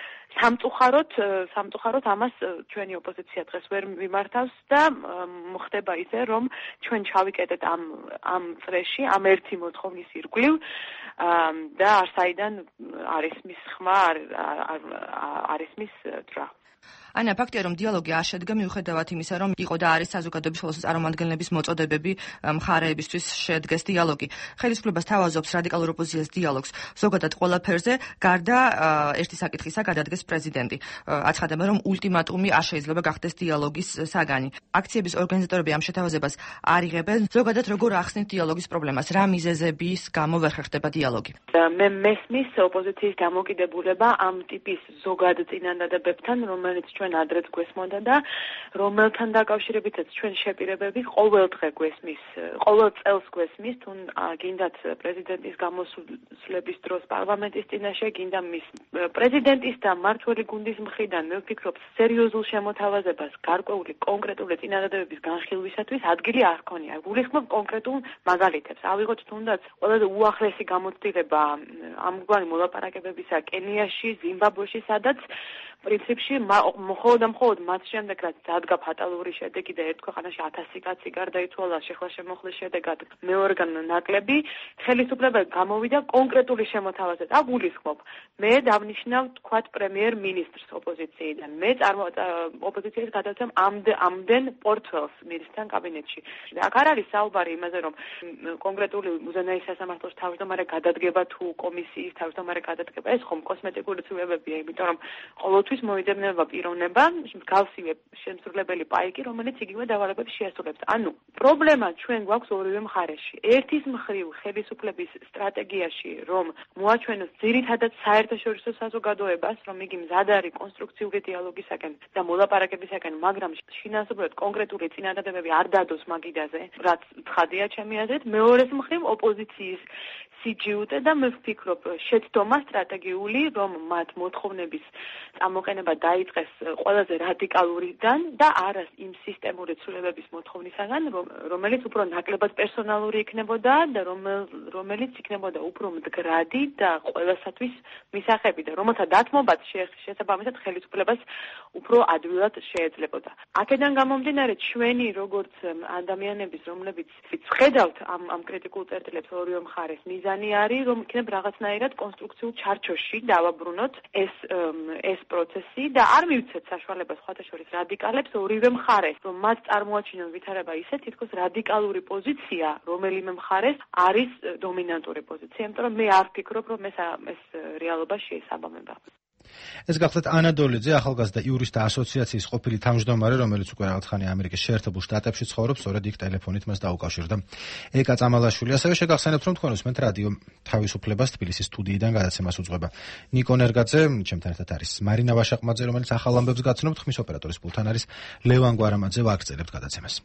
სამწუხაროდ ამას ჩვენი ოპოზიცია დღეს ვერ მიმართავს და მოხდება ისე, რომ ჩვენ ჩავიკეტეთ ამ წრეში, ამ ერთი მოთხოვნის ირგვლივ და არსაიდან არის მის ხმა, არის მის ძრა. ანა, ფაქტია, რომ დიალოგი არ შედგა მიუხედავად იმისა, რომ იყო და არის საზოგადოების ხოლმე წარმომადგენლების მოწოდებები მხარეებისთვის შედგეს დიალოგი. ხელისუფლებას თავაზობს რადიკალურ ოპოზიციას დიალოგს ზოგადად ყველაფერზე, გარდა ერთი საკითხისა გადადგეს პრეზიდენტი. აცხადება, რომ ულტიმატუმი არ შეიძლება გახდეს დიალოგის საგანი. აქციების ორგანიზატორები ამ შეთავაზებას არ იღებენ. ზოგადად როგორ ახსნით დიალოგის პრობლემას? რა მიზეზების გამო ვერ ხერხდება დიალოგი? მე მესმის ოპოზიციის დამოკიდებულება ამ ტიპის ზოგად წინადადებებთან, რომელიც ჩვენ ადრეც გვესმოდა და რომელთან დაკავშირებითაც ჩვენ შეპირებები ყოველ წელს გვესმის, თუ გინდათ პრეზიდენტის გამოსვლების დროს პარლამენტის წინაშე, გინდა მის პრეზიდენტის და მმართველი გუნდის მხრიდან, მე ვფიქრობ, სერიოზულ შემოთავაზებას გარკვეული კონკრეტული წინადადებების განხილვისათვის ადგილი არ ჰქონია. გულისხმობ კონკრეტულ მაგალითებს. ავიღოთ თუნდაც ყველაზე უახლესი გამოცდილება ამგვარი მოლაპარაკებებისა კენიაში, ზიმბაბვეში, სადაც პრინციპში მხოლოდ მათ შემდეგ, რაც დადგა ფატალური შედეგი და ერთ ქვეყანაში 1000 კაცი გარდაიცვალა შეხლა-შემოხლის შედეგად მეორგან ნაკლები, ხელისუფლება გამოვიდა კონკრეტული შემოთავაზებით. აგულისხმობ, მე დავნიშნავ თქვათ პრემიერ-მინისტრს ოპოზიციიდან. მე ოპოზიციას გადავცემ ამდენ პორტფელს მინისტრთან კაბინეტში. აქ არ არის საუბარი იმაზე, რომ კონკრეტული უზენაეს სასამართლოს თავმჯდომარე გადადგება თუ კომისიის თავმჯდომარე გადადგება, ეს ხომ კოსმეტიკური ცვლილებებია, იმიტომ რომ ყოველთვის მოიძებნება პიროვნება, მსგავსივე შემსრულებელი პაიკი, რომელიც იგივე დავალებებს შეასრულებს. ანუ პრობლემა ჩვენ გვაქვს ორივე მხარეში. ერთის მხრივ ხელისუფლების სტრატეგიაში, რომ მოაჩვენოს ძირითადად საერთაშორისო საზოგადოებას, რომ იგი მზად არის კონსტრუქციული დიალოგისაკენ და მოლაპარაკებისაკენ, მაგრამ შინაარსობრივად კონკრეტული წინადადებები არ დადოს მაგიდაზე, რაც ცხადია ჩემი აზრით. მეორეს მხრივ ოპოზიციის სიჯიუტე და მე ვფიქრობ, შეცდომა სტრატეგიული, რომ მათ მოთხოვნების წამოყენება დაიწყეს ყველაზე რადიკალურიდან და არა იმ სისტემური ცვლილებების მოთხოვნისაგან, რომელიც უფრო ნაკლებად პერსონალური იქნებოდა და რომელიც იქნებოდა უფრო მდგრადი და ყველასათვის მისაღები და რომელთა დათმობაც შესაბამისად ხელისუფლებას უფრო ადვილად შეეძლებოდა. აქედან გამომდინარე, ჩვენი როგორც ადამიანების, რომლებიც ვხედავთ ამ კრიტიკულ წერტილებს ორივე მხარეს, მიზანი არის, რომ იქნებ რაღაცნაირად კონსტრუქციულ ჩარჩოში დავაბრუნოთ ეს პროცესი და არ მივცეთ საშუალებას სხვათა შორის რადიკალებს ორივე მხარეს, რომ მათ წარმოაჩინონ ვითარება ისე თითქოს რადიკალური პოზიცია, რომელიმე მხარეს არის დომინანტური პოზიცია, იმიტომ რომ მე არ ვფიქრობ, რომ ეს რეალობა შეესაბამება. ეს გახლდათ ანა დოლიძე, ახალგაზრდა იურისტთა ასოციაციის ყოფილი თავმჯდომარე, რომელიც უკვე რაღაც ხანი ამერიკის შეერთებულ შტატებში ცხოვრობს, სწორედ იქ ტელეფონით მას დაუკავშირდა ეკა წამალაშვილი. ასევე შეგახსენებთ, რომ თქვენ უსმენთ რადიო თავისუფლებას თბილისის სტუდიიდან გადაცემას უძღვება ნიკო ნერგაძე, ჩემთან ერთად არის მარინა ვაშაყმაძე, რომელიც ახალ ამბებს გაცნობთ, ხმის ოპერატორის პულტთან არის ლევან გვარამაძე. ვაგრძელებთ გადაცემას.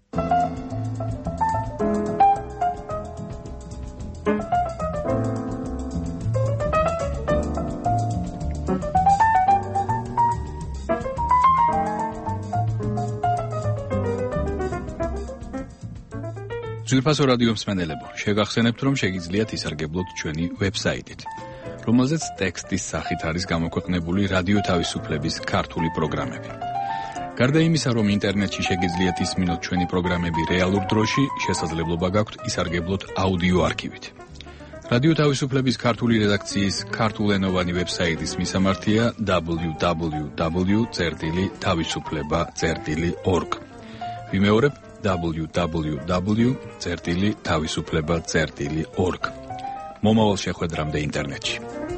ძვირფასო რადიო მსმენელებო, შეგახსენებთ, რომ შეგიძლიათ ისარგებლოთ ჩვენი ვებსაიტით, რომელზეც ტექსტის სახით არის გამოქვეყნებული რადიო თავისუფლების ქართული პროგრამები. გარდა იმისა, რომ ინტერნეტში შეგიძლიათ ისმინოთ ჩვენი პროგრამები რეალურ დროში, შესაძლებლობა გაქვთ ისარგებლოთ აუდიო არქივით. რადიო თავისუფლების ქართული რედაქციის ქართულენოვანი ვებსაიტის მისამართია www.tavisufleba.org. ვიმეორებ www.tavisufleba.org. მომავალ შეხვედრამდე ინტერნეტში.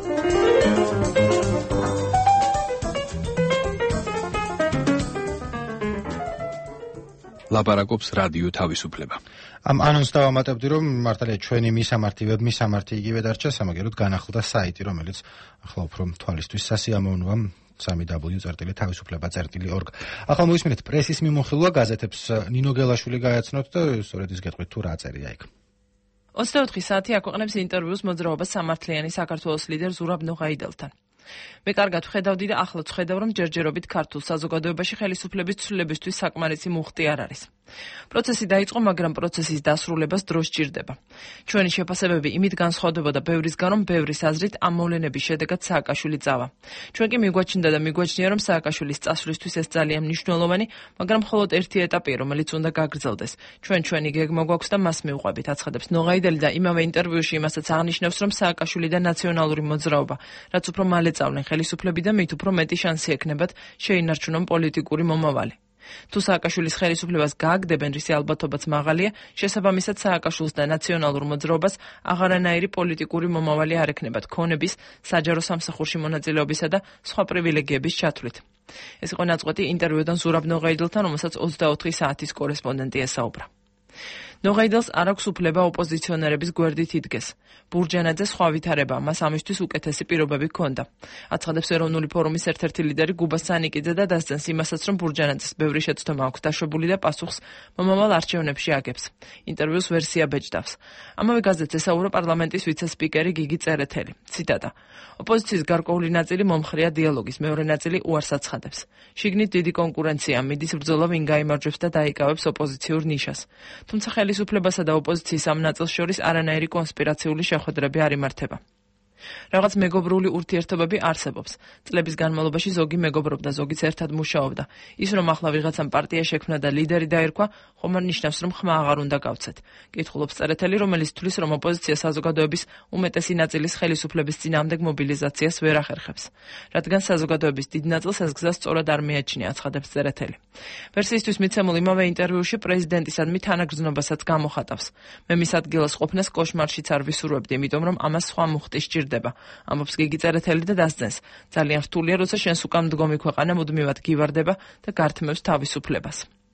ლაპარაკობს რადიო თავისუფლება. ამ ანონსს დავამატებდი, რომ მართალია ჩვენი მისამართი იგივე დარჩა, სამაგეროდ განახლდა საიტი, რომელიც ახლა უფრო თვალისთვის სასიამოვნოა. www.tavisufleba.org. ახლა მოისმინეთ პრესის მიმოხილვა გაზეთებს ნინო გელაშვილი გაეცნოთ და სწორედ ის გეტყვით თუ რა წერია იქ. 24 საათი აქვეყნებს ინტერვიუს მოძრაობას სამართლიანი საქართველოს ლიდერ ზურაბ ნოღაიდელთან. მე კარგად ვხედავდი და ახლაც ვხედავ, რომ ჯერჯერობით ქართულ საზოგადოებაში ხელისუფლების ცვლილებისთვის საკმარისი მუხტი არ არის. პროცესი დაიწყო, მაგრამ პროცესის დასრულებას დრო სჭირდება. ჩვენი შეფასებები იმით განსხვავდებოდა ბევრისგან, რომ ბევრის აზრით ამ მოვლენების შედეგად სააკაშვილი წავა. ჩვენ კი მიგვაჩნდა და მიგვაჩნია, რომ სააკაშვილის წასვლისთვის ეს ძალიან მნიშვნელოვანი, მაგრამ მხოლოდ ერთი ეტაპია, რომელიც უნდა გაგრძელდეს. ჩვენი გეგმა გვაქვს და მას მივყვებით, აცხადებს ნოღაიდელი და იმავე ინტერვიუში იმასაც აღნიშნავს, რომ სააკაშვილი და ნაციონალური მოძრაობა, რაც უფრო მალე წავლენ ხელისუფლები და მით უფრო მეტი შანსი ექნებათ შეინარჩუნონ პოლიტიკური მომავალი. თუ სააკაშვილის ხელისუფლებას გააგდებენ, რის ალბათობაც მაღალია, შესაბამისად სააკაშვილს და ნაციონალურ მოძრაობას აღარანაირი პოლიტიკური მომავალი არ ექნებათ ქონების, საჯარო სამსახურში მონაწილეობისა და სხვა პრივილეგიების ჩათვლით. ეს იყო ნაწყვეტი ინტერვიუდან ზურაბ ნოღაიდელთან, რომელსაც 24 საათის კორესპონდენტი ესაუბრა. ნოღაიდელს არ აქვს უფლება ოპოზიციონერების გვერდით იდგეს. ბურჯანაძე სხვა ვითარება, მას ამისთვის უკეთესი პირობები ჰქონდა. აცხადებს ეროვნული ფორუმის ერთ-ერთი ლიდერი გუბა სანიკიძე და დასძენს იმასაც, რომ ბურჯანაძეს ბევრი შეცდომა აქვს დაშვებული და პასუხს მომავალ არჩევნებში აგებს. ინტერვიუს ვერსია ბეჭდავს. ამავე გაზეთს ესაუბრა პარლამენტის ვიცე-სპიკერი გიგი წერეთელი. ციტატა: ოპოზიციის გარკვეული ნაწილი მომხრეა დიალოგის, მეორე ნაწილი უარს აცხადებს. შიგნით დიდი კონკურენცია, მიდის ბრძოლა ვინ გაიმარჯვებს და დაიკავებს ოპოზიციურ ნიშას. თუმცა ხელისუფლებასა და ოპოზიციის ამ ნაწილს შორის არანაირი კონსპირაციული შეხვედრები არ იმართება. რაღაც მეგობრული ურთიერთობები არსებობს. წლების განმავლობაში ზოგი მეგობრობდა, ზოგიც ერთად მუშაობდა. ის რომ ახლა ვიღაცამ პარტია შექმნა და ლიდერი დაერქვა, ხომ არ ნიშნავს, რომ ხმა აღარ უნდა გავცეთ. კითხულობს წერეთელი, რომელიც თვლის, რომ ოპოზიცია საზოგადოების უმეტესი ნაწილის ხელისუფლების წინააღმდეგ მობილიზაციას ვერ ახერხებს. რადგან საზოგადოების დიდ ნაწილს ეს გზა სწორად არ მიაჩნია, აცხადებს წერეთელი. ვერსიისთვის მიცემულ იმავე ინტერვიუში პრეზიდენტისადმი თანაგრძნობასაც გამოხატავს. მე მის ადგილას ყოფნას კოშმარშიც არ ვისურვებდი, იმიტომ რომ ამას სხვა მუხტი სჭირდება. ამბობს გიგი წერეთელი და დასძენს. ძალიან რთულია, როცა შენს უკან მდგომი ქვეყანა მუდმივად გივარდება და გართმევს თავისუფლებას.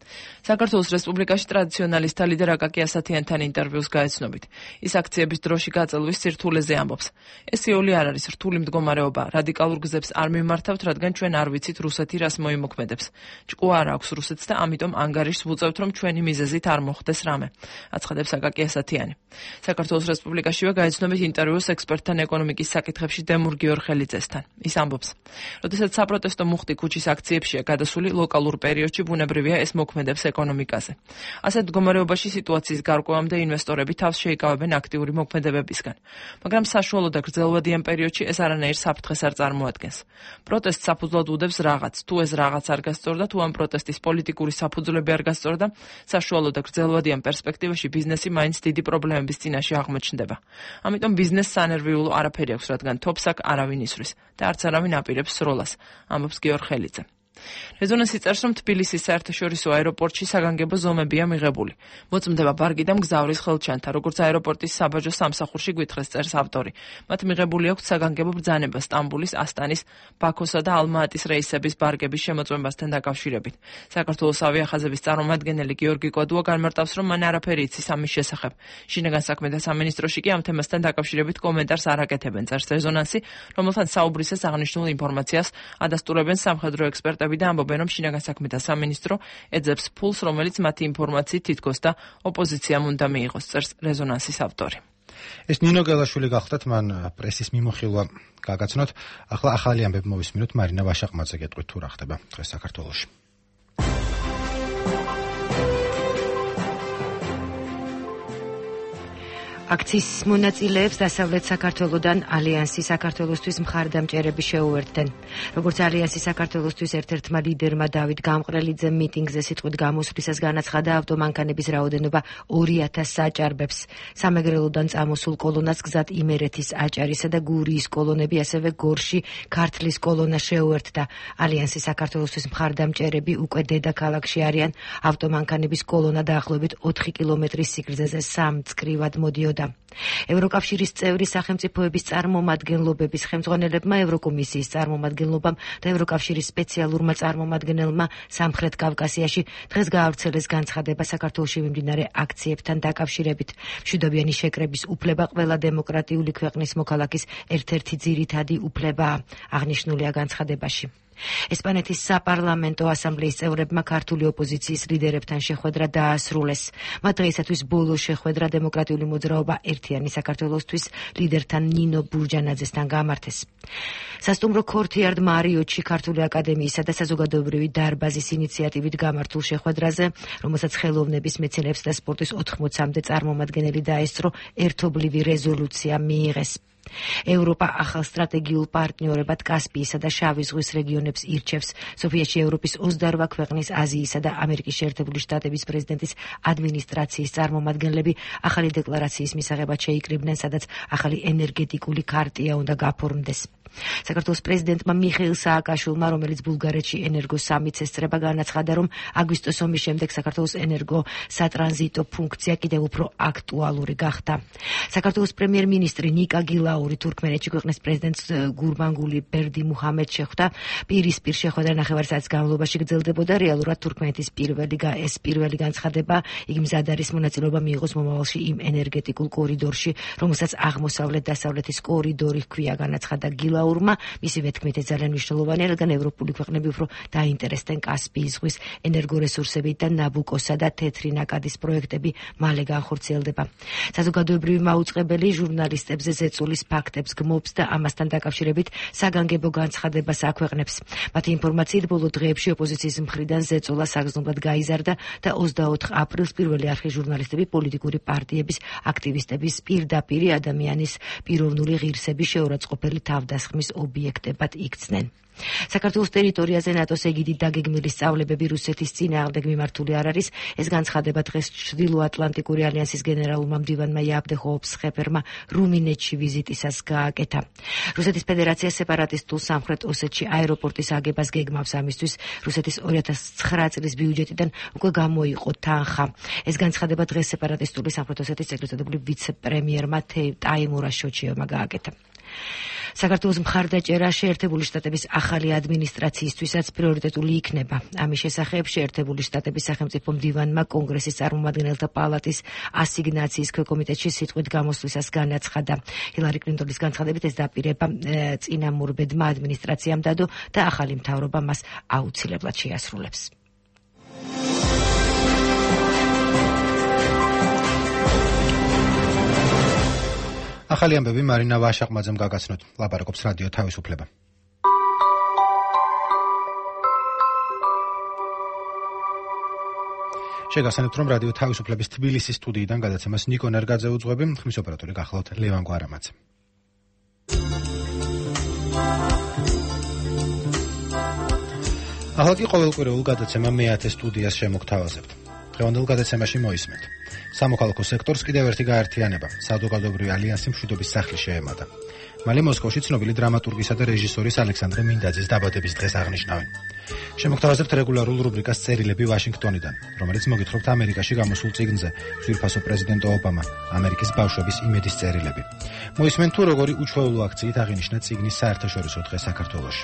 საქართველოს რესპუბლიკაში ტრადიციონალისტთა ლიდერ აკაკი ასათიანთან ინტერვიუს გაეცნობით. ის აქციების დროში გაწელვის სირთულეზე ამბობს. ეს იოლი არ არის რთული მდგომარეობა, რადიკალურ გზებს არ მიმართავთ, რადგან ჩვენ არ ვიცით რუსეთი რას მოიმოქმედებს. ჭკუა არ აქვს რუსეთს და ამიტომ ანგარიშს ვუწევთ, რომ ჩვენი მიზეზით არ მოხდეს რამე. აცხადებს აკაკი ასათიანი. საქართველოს რესპუბლიკაშივე გაეცნობით ინტერვიუს ექსპერტთან ეკონომიკის საკითხებში დემურ გიორხელიძესთან. ის ამბობს. როდესაც საპროტესტო მუხტი ქუჩის აქციებშია გადასული, ლოკალურ პერიოდში ბუნებრივია ეს მოქმედებს ეკონომიკაზე. ასეთ მდგომარეობაში სიტუაციის გარკვევამდე ინვესტორები თავს შეიკავებენ აქტიური მოქმედებებისგან, მაგრამ საშუალო და გრძელვადიან პერიოდში ეს არანაირ საფრთხეს არ წარმოადგენს. პროტესტს საფუძვლად უდევს რაღაც, თუ ეს რაღაც არ გასწორდა, თუ ამ პროტესტის პოლიტიკური საფუძვლები არ გასწორდა, საშუალო და გრძელვადიან პერსპექტივაში ბიზნესი მაინც დიდი პრობლემების წინაშე აღმოჩნდება. ამიტომ ბიზნესს სანერვიულო არაფერი აქვს, რადგან თოფს აქ არავინ ისვრის და არც არავინ აპირებს სროლას, ამბობს გიორხელიძე. რეზონანსი წერს, რომ თბილისის საერთაშორისო აეროპორტში საგანგებო ზომებია მიღებული. მოწმდება ბარგი და მგზავრის ხელჩანთა, როგორც აეროპორტის საბაჟო სამსახურში გვითხრეს, წერს ავტორი. მათ მიღებული აქვს საგანგებო ბრძანება სტამბულის, ასტანის, ბაქოსა და ალმა-ატის რეისების ბარგების შემოწმებასთან დაკავშირებით. საქართველოს ავიახაზების წარმომადგენელი გიორგი კოდუა განმარტავს, რომ მან არაფერი იცის ამის შესახებ. შინაგან საქმეთა სამინისტროში კი ამ თემასთან დაკავშირებით კომენტარს არ აკეთებენ, წერს რეზონანსი, რომელთან საუბრისას აღნიშნულ ინფორმაციას ადასტურებენ სამხედრო ექსპერტები და ამბობენ, რომ შინაგან საქმეთა სამინისტრო ეძებს ფულს, რომელიც მათი ინფორმაციით თითქოს და ოპოზიციამ უნდა მიიღოს, წერს რეზონანსის ავტორი. ეს ნინო გელაშვილი გახდათ, მან პრესის მიმოხილვა გაგაცნოთ. ახლა ახალი ამბები მოვისმინოთ მარინა ვაშაყმაძე გეტყვით თუ რა ხდება დღეს საქართველოში. აქციის მონაწილეებს დასავლეთ საქართველოსთან ალიანსი საქართველოსთვის მხარდამჭერები შეუერთდნენ. როგორც ალიანსი საქართველოსთვის ერთ-ერთმა ლიდერმა დავით გამყრელიძემ მიტინგზე სიტყვით გამოსვლისას განაცხადა, ავტომანქანების რაოდენობა 2000 აჭარბებს. სამეგრელოდან წამოსულ კოლონას გზად იმერეთის აჭარისა და გურიის კოლონები, ასევე გორში ქართლის კოლონა შეუერთდა. ალიანსი საქართველოსთვის მხარდამჭერები უკვე დედაქალაქში არიან. ავტომანქანების კოლონა დაახლოებით 4 კილომეტრის სიგრძეზე სამწკრივად მოდიოდა. ევროკავშირის წევრი სახელმწიფოების წარმომადგენლობების ხელმძღვანელებმა, ევროკომისიის წარმომადგენლობამ და ევროკავშირის სპეციალურმა წარმომადგენელმა სამხრეთ კავკასიაში დღეს გაავრცელეს განცხადება საქართველოში მიმდინარე აქციებთან დაკავშირებით. მშვიდობიანი შეკრების უფლება ყველა დემოკრატიული ქვეყნის მოქალაქის ერთ-ერთი ძირითადი უფლებაა, აღნიშნულია განცხადებაში. ესპანეთის საპარლამენტო ასამბლეის წევრებმა ქართული ოპოზიციის ლიდერებთან შეხვედრა დაასრულეს. მათ დღეისათვის ბოლო შეხვედრა დემოკრატიული მოძრაობა ერთიანი საქართველოსთვის ლიდერთან ნინო ბურჯანაძესთან გამართეს. სასტუმრო ქორთიარდ მარიოტში ქართული აკადემიისა და საზოგადოებრივი დარბაზის ინიციატივით გამართულ შეხვედრაზე, რომელსაც ხელოვნების, მეცნიერების და სპორტის 80-მდე წარმომადგენელი დაესწრო, ერთობლივი რეზოლუცია მიიღეს. ევროპა ახალ სტრატეგიულ პარტნიორებად კასპიისა და შავი ზღვის რეგიონებს ირჩევს. სოფიაში ევროპის 28 ქვეყნის, აზიისა და ამერიკის შეერთებული შტატების პრეზიდენტის ადმინისტრაციის წარმომადგენლები ახალი დეკლარაციის მისაღებად შეიკრიბნენ, სადაც ახალი ენერგეტიკული ქარტია უნდა გაფორმდეს. საქართველოს პრეზიდენტმა მიხეილ სააკაშვილმა, რომელიც ბულგარეთში ენერგოს სამიტს ესწრება, განაცხადა, რომ აგვისტოს ომის შემდეგ საქართველოს ენერგო სატრანზიტო ფუნქცია კიდევ უფრო აქტუალური გახდა. საქართველოს პრემიერ-მინისტრი ნიკა გილაური თურქმენეთში ქვეყნის პრეზიდენტს გურბანგული ბერდიმუჰამედ შეხვდა. პირისპირ შეხვედრა ნახევარსაათის განმავლობაში გრძელდებოდა. რეალურად თურქმენეთის პირველი განცხადება, იგი მზად არის მონაწილეობა მიიღოს მომავალში იმ ენერგეტიკულ კორიდორში, რომელსაც აღმოსავლეთ-დასავლეთის კორიდორი ჰქვია, განაცხადა გილაურმა. მისივე თქმით, ეს ძალიან მნიშვნელოვანია, რადგან ევროპული ქვეყნები უფრო დაინტერესდნენ კასპიის ზღვის ენერგორესურსებით და ნაბუკოსა და თეთრი ნაკადის პროექტები მალე განხორციელდება. საზოგადოებრივი მაუწყებელი ჟურნალისტებზე ზეწოლის ფაქტებს გმობს და ამასთან დაკავშირებით საგანგებო განცხადებას აქვეყნებს. მათი ინფორმაციით, ბოლო დღეებში ოპოზიციის მხრიდან ზეწოლა საგრძნობლად გაიზარდა და 24 აპრილს პირველი არხის ჟურნალისტები პოლიტიკური პარტიების აქტივისტების პირდაპირ ადამიანის პიროვნული ღირსების შეურაცხყოფელი თავდასხმის ობიექტებად იქცნენ. საქართველოს ტერიტორიაზე ნატოს ეგიდით დაგეგმილი სწავლებები რუსეთის წინააღმდეგ მიმართული არ არის. ეს განცხადება დღეს ჩრდილოატლანტიკური ალიანსის გენერალურმა მდივანმა იაბდეხოოფ სხეფერმა რუმინეთში ვიზიტისას გააკეთა. რუსეთის ფედერაცია სეპარატისტულ სამხრეთ ოსეთში აეროპორტის აგებას გეგმავს. ამისთვის რუსეთის 2009 წლის ბიუჯეტიდან უკვე გამოიყო თანხა. ეს განცხადება დღეს სეპარატისტული სამხრეთ ოსეთის ეგრეთ წოდებული ვიცე-პრემიერმა ტაიმურ აშოჩიევმა გააკეთა. საქართველოს მხარდაჭერა შეერთებული შტატების ახალი ადმინისტრაციისთვისაც პრიორიტეტული იქნება. ამის შესახებ შეერთებული შტატების სახელმწიფო მდივანმა კონგრესის წარმომადგენელთა პალატის ასიგნაციის ქვეკომიტეტში სიტყვით გამოსვლისას განაცხადა. ჰილარი კლინტონის განცხადებით ეს დაპირება წინამორბედმა ადმინისტრაციამ დადო და ახალი მთავრობა მას აუცილებლად შეასრულებს. ახალი ამბები მარინა ვაშაყმაძემ გაგაცნოთ. ლაპარაკობს რადიო თავისუფლება. შეგახსენებთ, რომ რადიო თავისუფლების თბილისის სტუდიიდან გადაცემას ნიკო ნერგაძე უძღვები, ხმის ოპერატორი გახლავთ ლევან გვარამაძე. ახლა კი ყოველკვირეულ გადაცემა მე-10 სტუდიას შემოგთავაზებთ. დღევანდელ გადაცემაში მოისმენთ. სამოქალაქო სექტორს კიდევ ერთი გაერთიანება, საზოგადოებრივი ალიანსი მშვიდობის სახლის შეემატა. მალე მოსკოვში ცნობილი დრამატურგისა და რეჟისორის ალექსანდრე მინდაძის დაბადების დღეს აღნიშნავენ. შემოგთავაზებთ რეგულარულ რუბრიკას წერილები ვაშინგტონიდან, რომელიც მოგითხრობთ ამერიკაში გამოსულ წიგნზე ძვირფასო პრეზიდენტ ობამა, ამერიკის ბავშვების იმედის წერილები. მოისმენთ თუ როგორი უჩვეულო აქციით აღინიშნა წიგნის საერთაშორისო დღე საქართველოში.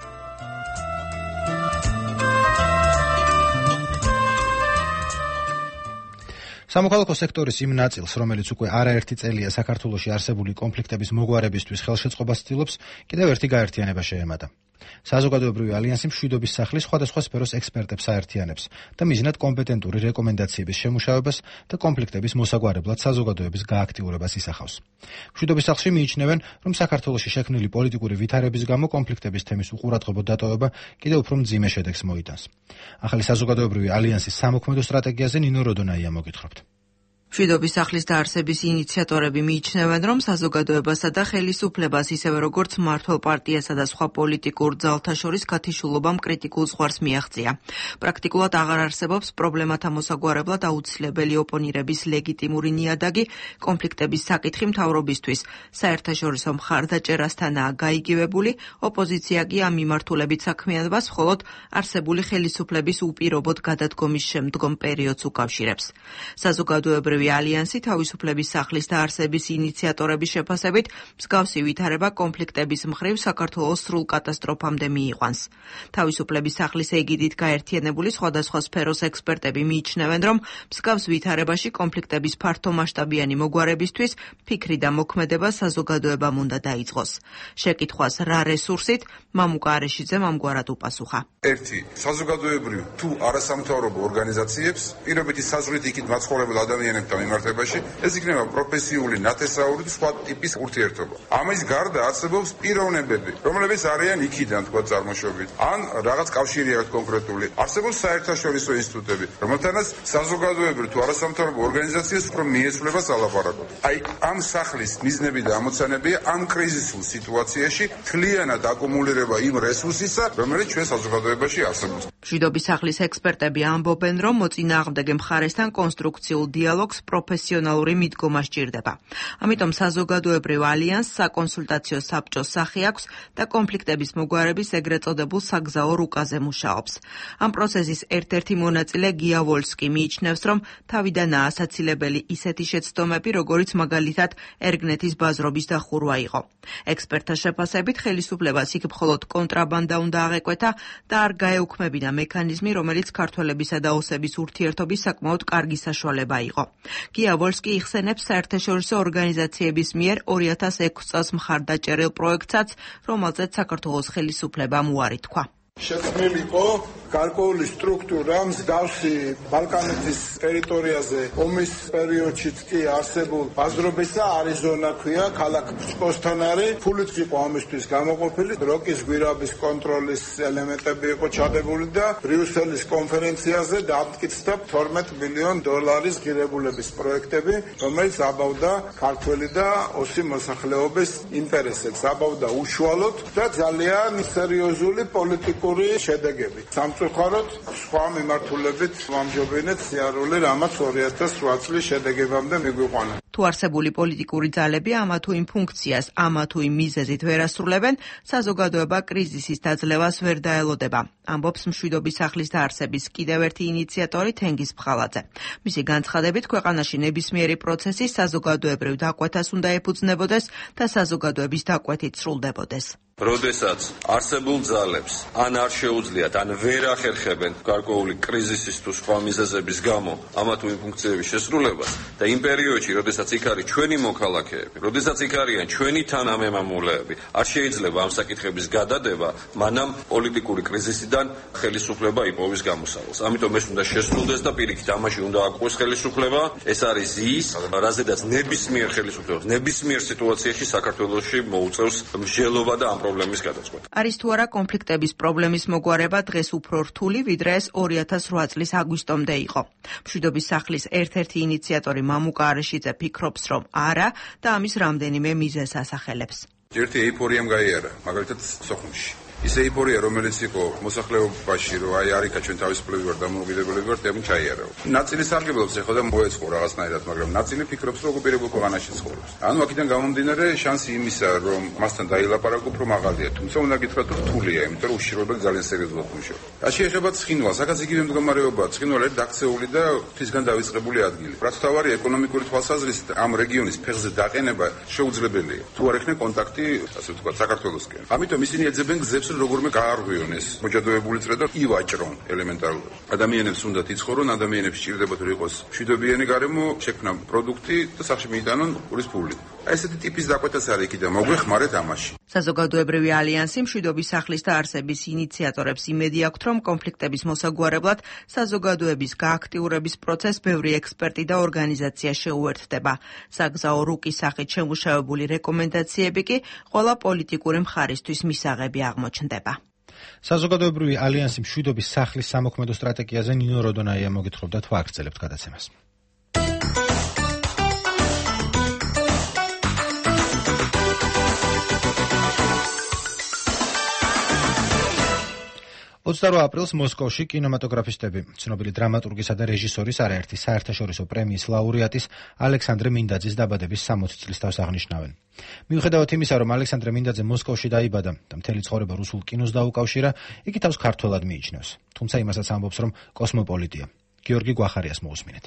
სამოქალაქო სექტორის იმ ნაწილს, რომელიც უკვე არაერთი წელია საქართველოში არსებული კონფლიქტების მოგვარებისთვის ხელშეწყობას ცდილობს, კიდევ ერთი გაერთიანება შეემატა. საზოგადოებრივი ალიანსი მშვიდობის სახლის სხვადასხვა სფეროს ექსპერტებს აერთიანებს და მიზნად კომპეტენტური რეკომენდაციების შემუშავებას და კონფლიქტების მოსაგვარებლად საზოგადოების გააქტიურებას ისახავს. მშვიდობის სახლში მიიჩნევენ, რომ საქართველოში შექმნილი პოლიტიკური ვითარების გამო კონფლიქტების თემის უყურადღებო დატოვება კიდევ უფრო მძიმე შედეგს მოიტანს. ახალი საზოგადოებრივი ალიანსის სამოქმედო სტრატეგიაზე ნინო როდონაია მოგითხრობთ. მშვიდობის სახლის დაარსების ინიციატორები მიიჩნევენ, რომ საზოგადოებასა და ხელისუფლებას, ისევე როგორც მმართველ პარტიასა და სხვა პოლიტიკურ ძალთა შორის გათიშულობამ კრიტიკულ ზღვარს მიაღწია. პრაქტიკულად აღარ არსებობს პრობლემათა მოსაგვარებლად აუცილებელი ოპონირების ლეგიტიმური ნიადაგი, კონფლიქტების საკითხი მთავრობისთვის საერთაშორისო მხარდაჭერასთანაა გაიგივებული, ოპოზიცია კი ამ მიმართულებით საქმიანობას მხოლოდ არსებული ხელისუფლების უპირობოდ გადადგომის შემდგომ პერიოდს უკავშირებს. საზოგადოებრივი ალიანსი თავისუფლების სახლის დაარსების ინიციატორების შეფასებით მსგავსი ვითარება კონფლიქტების მხრივ საქართველოს სრულ კატასტროფამდე მიიყვანს. თავისუფლების სახლის ეგიდით გაერთიანებული სხვადასხვა სფეროს ექსპერტები მიიჩნევენ, რომ მსგავს ვითარებაში კონფლიქტების ფართომასშტაბიანი მოგვარებისთვის ფიქრი და მოქმედება საზოგადოებამ უნდა დაიწყოს. შეკითხვას რა რესურსით მამუკა არეშიძემ ამგვარად უპასუხა. ერთი საზოგადოებრივ თუ არასამთავრობო ორგანიზაციებს პირობითი საზღვრით იქით მაცხოვრებელ ადამიანებთან მიმართებაში ეს იქნება პროფესიული, ნათესაური და სხვა ტიპის ურთიერთობა. ამის გარდა არსებობს პიროვნებები, რომლებიც არიან იქიდან თქვა წარმოშობით, ან რაღაც კავშირი აქვს კონკრეტული. არსებობს საერთაშორისო ინსტიტუტები, რომელთანაც საზოგადოებრივ თუ არასამთავრობო ორგანიზაციებს უფრო მიეცვლება სალაპარაკო. აი ამ სახლის მიზნები და ამოცანებია ამ კრიზისულ სიტუაციაში მთლიანად აკუმულირება იმ რესურსისა, რომელიც ჩვენ საზოგადოებაში არსებობს. მშვიდობის სახლის ექსპერტები ამბობენ, რომ მოწინააღმდეგე მხარესთან კონსტრუქციულ დიალოგს პროფესიონალური მიდგომა სჭირდება. ამიტომ საზოგადოებრივ ალიანსს საკონსულტაციო საბჭოს სახე აქვს და კონფლიქტების მოგვარების ეგრეთ წოდებულ საგზაო რუკაზე მუშაობს. ამ პროცესის ერთ-ერთი მონაწილე გია ვოლსკი მიიჩნევს, რომ თავიდანაა ასაცილებელი ისეთი შეცდომები, როგორიც მაგალითად ერგნეთის ბაზრობის დახურვა იყო. ექსპერტთა შეფასებით ხელისუფლებას იქ მხოლოდ კონტრაბანდა უნდა აღეკვეთა და არ გაეუქმებინა მექანიზმი, რომელიც ქართველებისა და ოსების ურთიერთობის საკმაოდ კარგი საშუალება იყო. გია ვოლსკი იხსენებს საერთაშორისო ორგანიზაციების მიერ 2006 წელს მხარდაჭერილ პროექტსაც, რომელზეც საქართველოს ხელისუფლებამ უარი თქვა. შექმნილი იყო გარკვეული სტრუქტურა მსგავსი ბალკანეთის ტერიტორიაზე ომის პერიოდშიც კი არსებულ ბაზრობისა არიზონა ქვია, ქალაქ ფსკოსთან არის. ფულიც იყო ამისთვის გამოყოფილი, როკის გვირაბის კონტროლის ელემენტები იყო ჩადებული და ბრიუსელის კონფერენციაზე დაამტკიცდა $12 მილიონ ღირებულების პროექტები, რომელიც აბავდა ქართველი და ოსი მოსახლეობის ინტერესებს, აბავდა უშუალოდ და ძალიან სერიოზული პოლიტიკური შედეგები. სამწუხაროდ სხვა მიმართულებით ვამჯობინეთ სიარული, რამაც 2008 წლის შედეგებამდე მიგვიყვანა. თუ არსებული პოლიტიკური ძალები ამა თუ იმ ფუნქციას, ამა თუ იმ მიზეზით ვერ ასრულებენ, საზოგადოება კრიზისის დაძლევას ვერ დაელოდება, ამბობს მშვიდობის სახლის დაარსების კიდევ ერთი ინიციატორი თენგიზ ფხალაძე. მისი განცხადებით, ქვეყანაში ნებისმიერი პროცესი საზოგადოებრივ დაკვეთას უნდა ეფუძნებოდეს და საზოგადოების დაკვეთით სრულდებოდეს. როდესაც არსებულ ძალებს ან არ შეუძლიათ, ან ვერ ახერხებენ გარკვეული კრიზისის თუ სხვა მიზეზების გამო ამა თუ იმ ფუნქციების შესრულებას და იმ პერიოდში, როდესაც იქ არის ჩვენი მოქალაქეები, როდესაც იქ არიან ჩვენი თანამემამულეები, არ შეიძლება ამ საკითხების გადადება, მანამ პოლიტიკური კრიზისიდან ხელისუფლება იპოვის გამოსავალს. ამიტომ ეს უნდა შესრულდეს და პირიქით ამაში უნდა აკყვეს ხელისუფლება. ეს არის ის, რაზედაც ნებისმიერ ხელისუფლებას, ნებისმიერ სიტუაციაში საქართველოში მოუწევს მსჯელობა და ამ პრობლემის გადაწყვეტა. არის თუ არა კონფლიქტების პრობლემის მოგვარება დღეს უფრო რთული, ვიდრე ეს 2008 წლის აგვისტომდე იყო. მშვიდობის სახლის ერთ-ერთი ინიციატორი მამუკა არეშიძე ფიქრობს, რომ არა და ამის რამდენიმე მიზეზს ასახელებს. ერთი ეიფორიამ გაიარა, მაგალითად სოხუმში. ის ეიფორია, რომელიც იყო მოსახლეობაში, რომ აი არიქა ჩვენ თავისუფლები ვარ და დამოუკიდებლები ვარ, თემ ჩაიარა. ნაწილი სარგებლობს ეხლა და მოეწყო რაღაცნაირად, მაგრამ ნაწილი ფიქრობს, რომ ოკუპირებულ ქვეყანაში ცხოვრობს. ანუ აქედან გამომდინარე შანსი იმისა, რომ მასთან დაილაპარაკო უფრო მაღალია, თუმცა უნდა გითხრათ, რომ რთულია, იმიტომ რომ უშიშროებები ძალიან სერიოზულად მუშაობს. რაში ეხება ცხინვალს, აქაც იგივე მდგომარეობაა, ცხინვალი არის დაქცეული და ღვთისგან დავიწყებული ადგილი. რაც თავარი ეკონომიკური თვალსაზრისით ამ რეგიონის ფეხზე დაყენება შეუძლებელია. თუ არ ექნება კონტაქტი, ასე ვთქვათ, საქართველოსკენ. ამიტომ ისინი ეძებენ გზებს როგორმე გაარღვიონ ეს მოჭადოებული წრე და ივაჭრონ ელემენტარულად. ადამიანებს უნდათ იცხოვრონ, ადამიანებს სჭირდებათ რომ იყოს მშვიდობიანი გარემო, შექმნა პროდუქტი და სახში მიიტანონ ურის ფული. ესეთი ტიპის დაკვეთაც არის იქ და მოგვეხმარეთ ამაში. საზოგადოებრივი ალიანსი მშვიდობის სახლის დაარსების ინიციატორებს იმედი აქვთ, რომ კონფლიქტების მოსაგვარებლად საზოგადოების გააქტიურების პროცესს ბევრი ექსპერტი და ორგანიზაცია შეუერთდება. საგზაო რუკის სახით შემუშავებული რეკომენდაციები კი ყველა პოლიტიკური მხარისთვის მისაღები აღმოჩნდება. საზოგადოებრივი ალიანსი მშვიდობის სახლის სამოქმედო სტრატეგიაზე ნინო როდონაია მოგითხრობდა თუ აგრძელებთ გადაცემას. აპრილს მოსკოვში კინემატოგრაფისტები, ცნობილი დრამატურგისა და რეჟისორის არაერთი საერთაშორისო პრემიის ლაურეატის ალექსანდრე მინდაძის დაბადების 60 წლის თავს აღნიშნავენ. მიუხედავად იმისა, რომ ალექსანდრე მინდაძე მოსკოვში დაიბადა და მთელი ცხოვრება რუსულ კინოს დაუკავშირა, იგი თავს ქართველად მიიჩნევს. თუმცა იმასაც ამბობს, რომ კოსმოპოლიტია. გიორგი გვახარიას მოусმინეთ.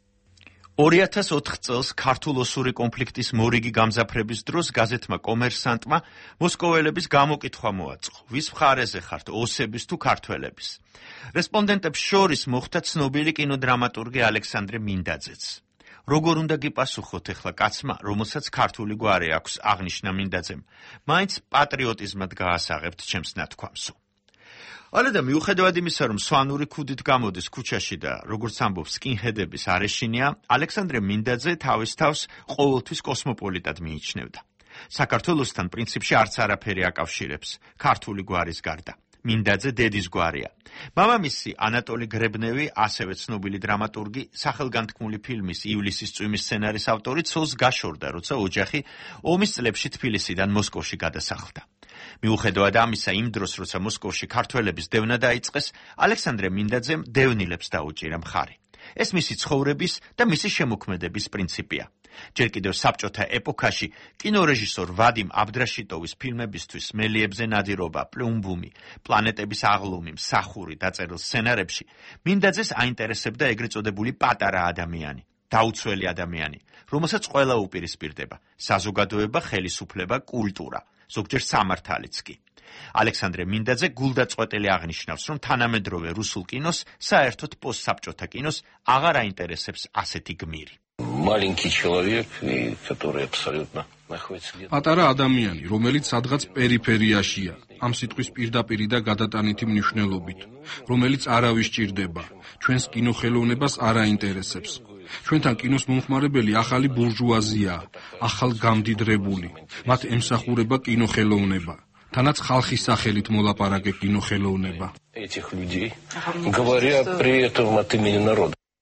2004 წელს ქართულ-ოსური კონფლიქტის მორიგი გამძაფრების დროს გაზეთმა კომერსანტმა მოსკოველების გამოკითხვა მოაწყო, ვის მხარეზე ხართ, ოსების თუ ქართველების. რესპონდენტებს შორის მოხვდა ცნობილი კინოდრამატურგი ალექსანდრე მინდაძეც. როგორ უნდა გიპასუხოთ ახლა კაცმა, რომელსაც ქართული გვარი აქვს, აღნიშნა მინდაძემ, მაინც პატრიოტიზმად გაასაღებთ ჩემს ნათქვამსო. ალედა მიუხედავად იმისა, რომ სვანური ქუდით გამოდის ქუჩაში და როგორც ამბობს სკინჰედების არეშინია, ალექსანდრე მინდაძე თავის თავს ყოველთვის კოსმოპოლიტად მიიჩნევდა. საქართველოსთან პრინციპში არც არაფერი აკავშირებს, ქართული გვარის გარდა. მინდაძე დედის გვარია. მამამისი ანატოლი გრებნევი, ასევე ცნობილი დრამატურგი, სახელგანთქმული ფილმის ივლისის წვიმის სცენარის ავტორი, ცოლს გაშორდა, როცა ოჯახი ომის წლებში თბილისიდან მოსკოვში გადასახლდა. მიუხედავად ამისა, იმ დროს, როცა მოსკოვში ქართველების დევნა დაიწყეს, ალექსანდრე მინდაძემ დევნილებს დაუჭირა მხარი. ეს მისი ცხოვრების და მისი შემოქმედების პრინციპია. ჯერ კიდევ საბჭოთა ეპოქაში კინორეჟისორ ვადიმ აბდრაშიტოვის ფილმებისთვის მელიებზე ნადირობა, პლუმბუმი, პლანეტების აღლუმი, მსახური დაწერილ სცენარებში მინდაძეს აინტერესებდა ეგრეთ წოდებული პატარა ადამიანი, დაუცველი ადამიანი, რომელსაც ყველა უპირისპირდება: საზოგადოება, ხელისუფლება, კულტურა, ზოგჯერ სამართალიც კი. ალექსანდრე მინდაძე გულდაწყვეტილი აღნიშნავს, რომ თანამედროვე რუსულ კინოს, საერთოდ პოსტსაბჭოთა კინოს აღარ აინტერესებს ასეთი გმირი. Маленький человек, который абсолютно находится где-то. პატარა ადამიანი, რომელიც სადღაც პერიფერიაშია, ამ სიტყვის პირდაპირი და გადატანითი მნიშვნელობით, რომელიც არავის ჭირდება, ჩვენს კინოხელოვნებას არ აინტერესებს. ჩვენთან კინოს მომხმარებელი ახალი ბურჟუაზიაა, ახალგამდიდრებული, მათ ემსახურება კინოხელოვნება, თანაც ხალხის სახელით მოლაპარაკე კინოხელოვნება. Этих людей, говоря при этом от имени народа.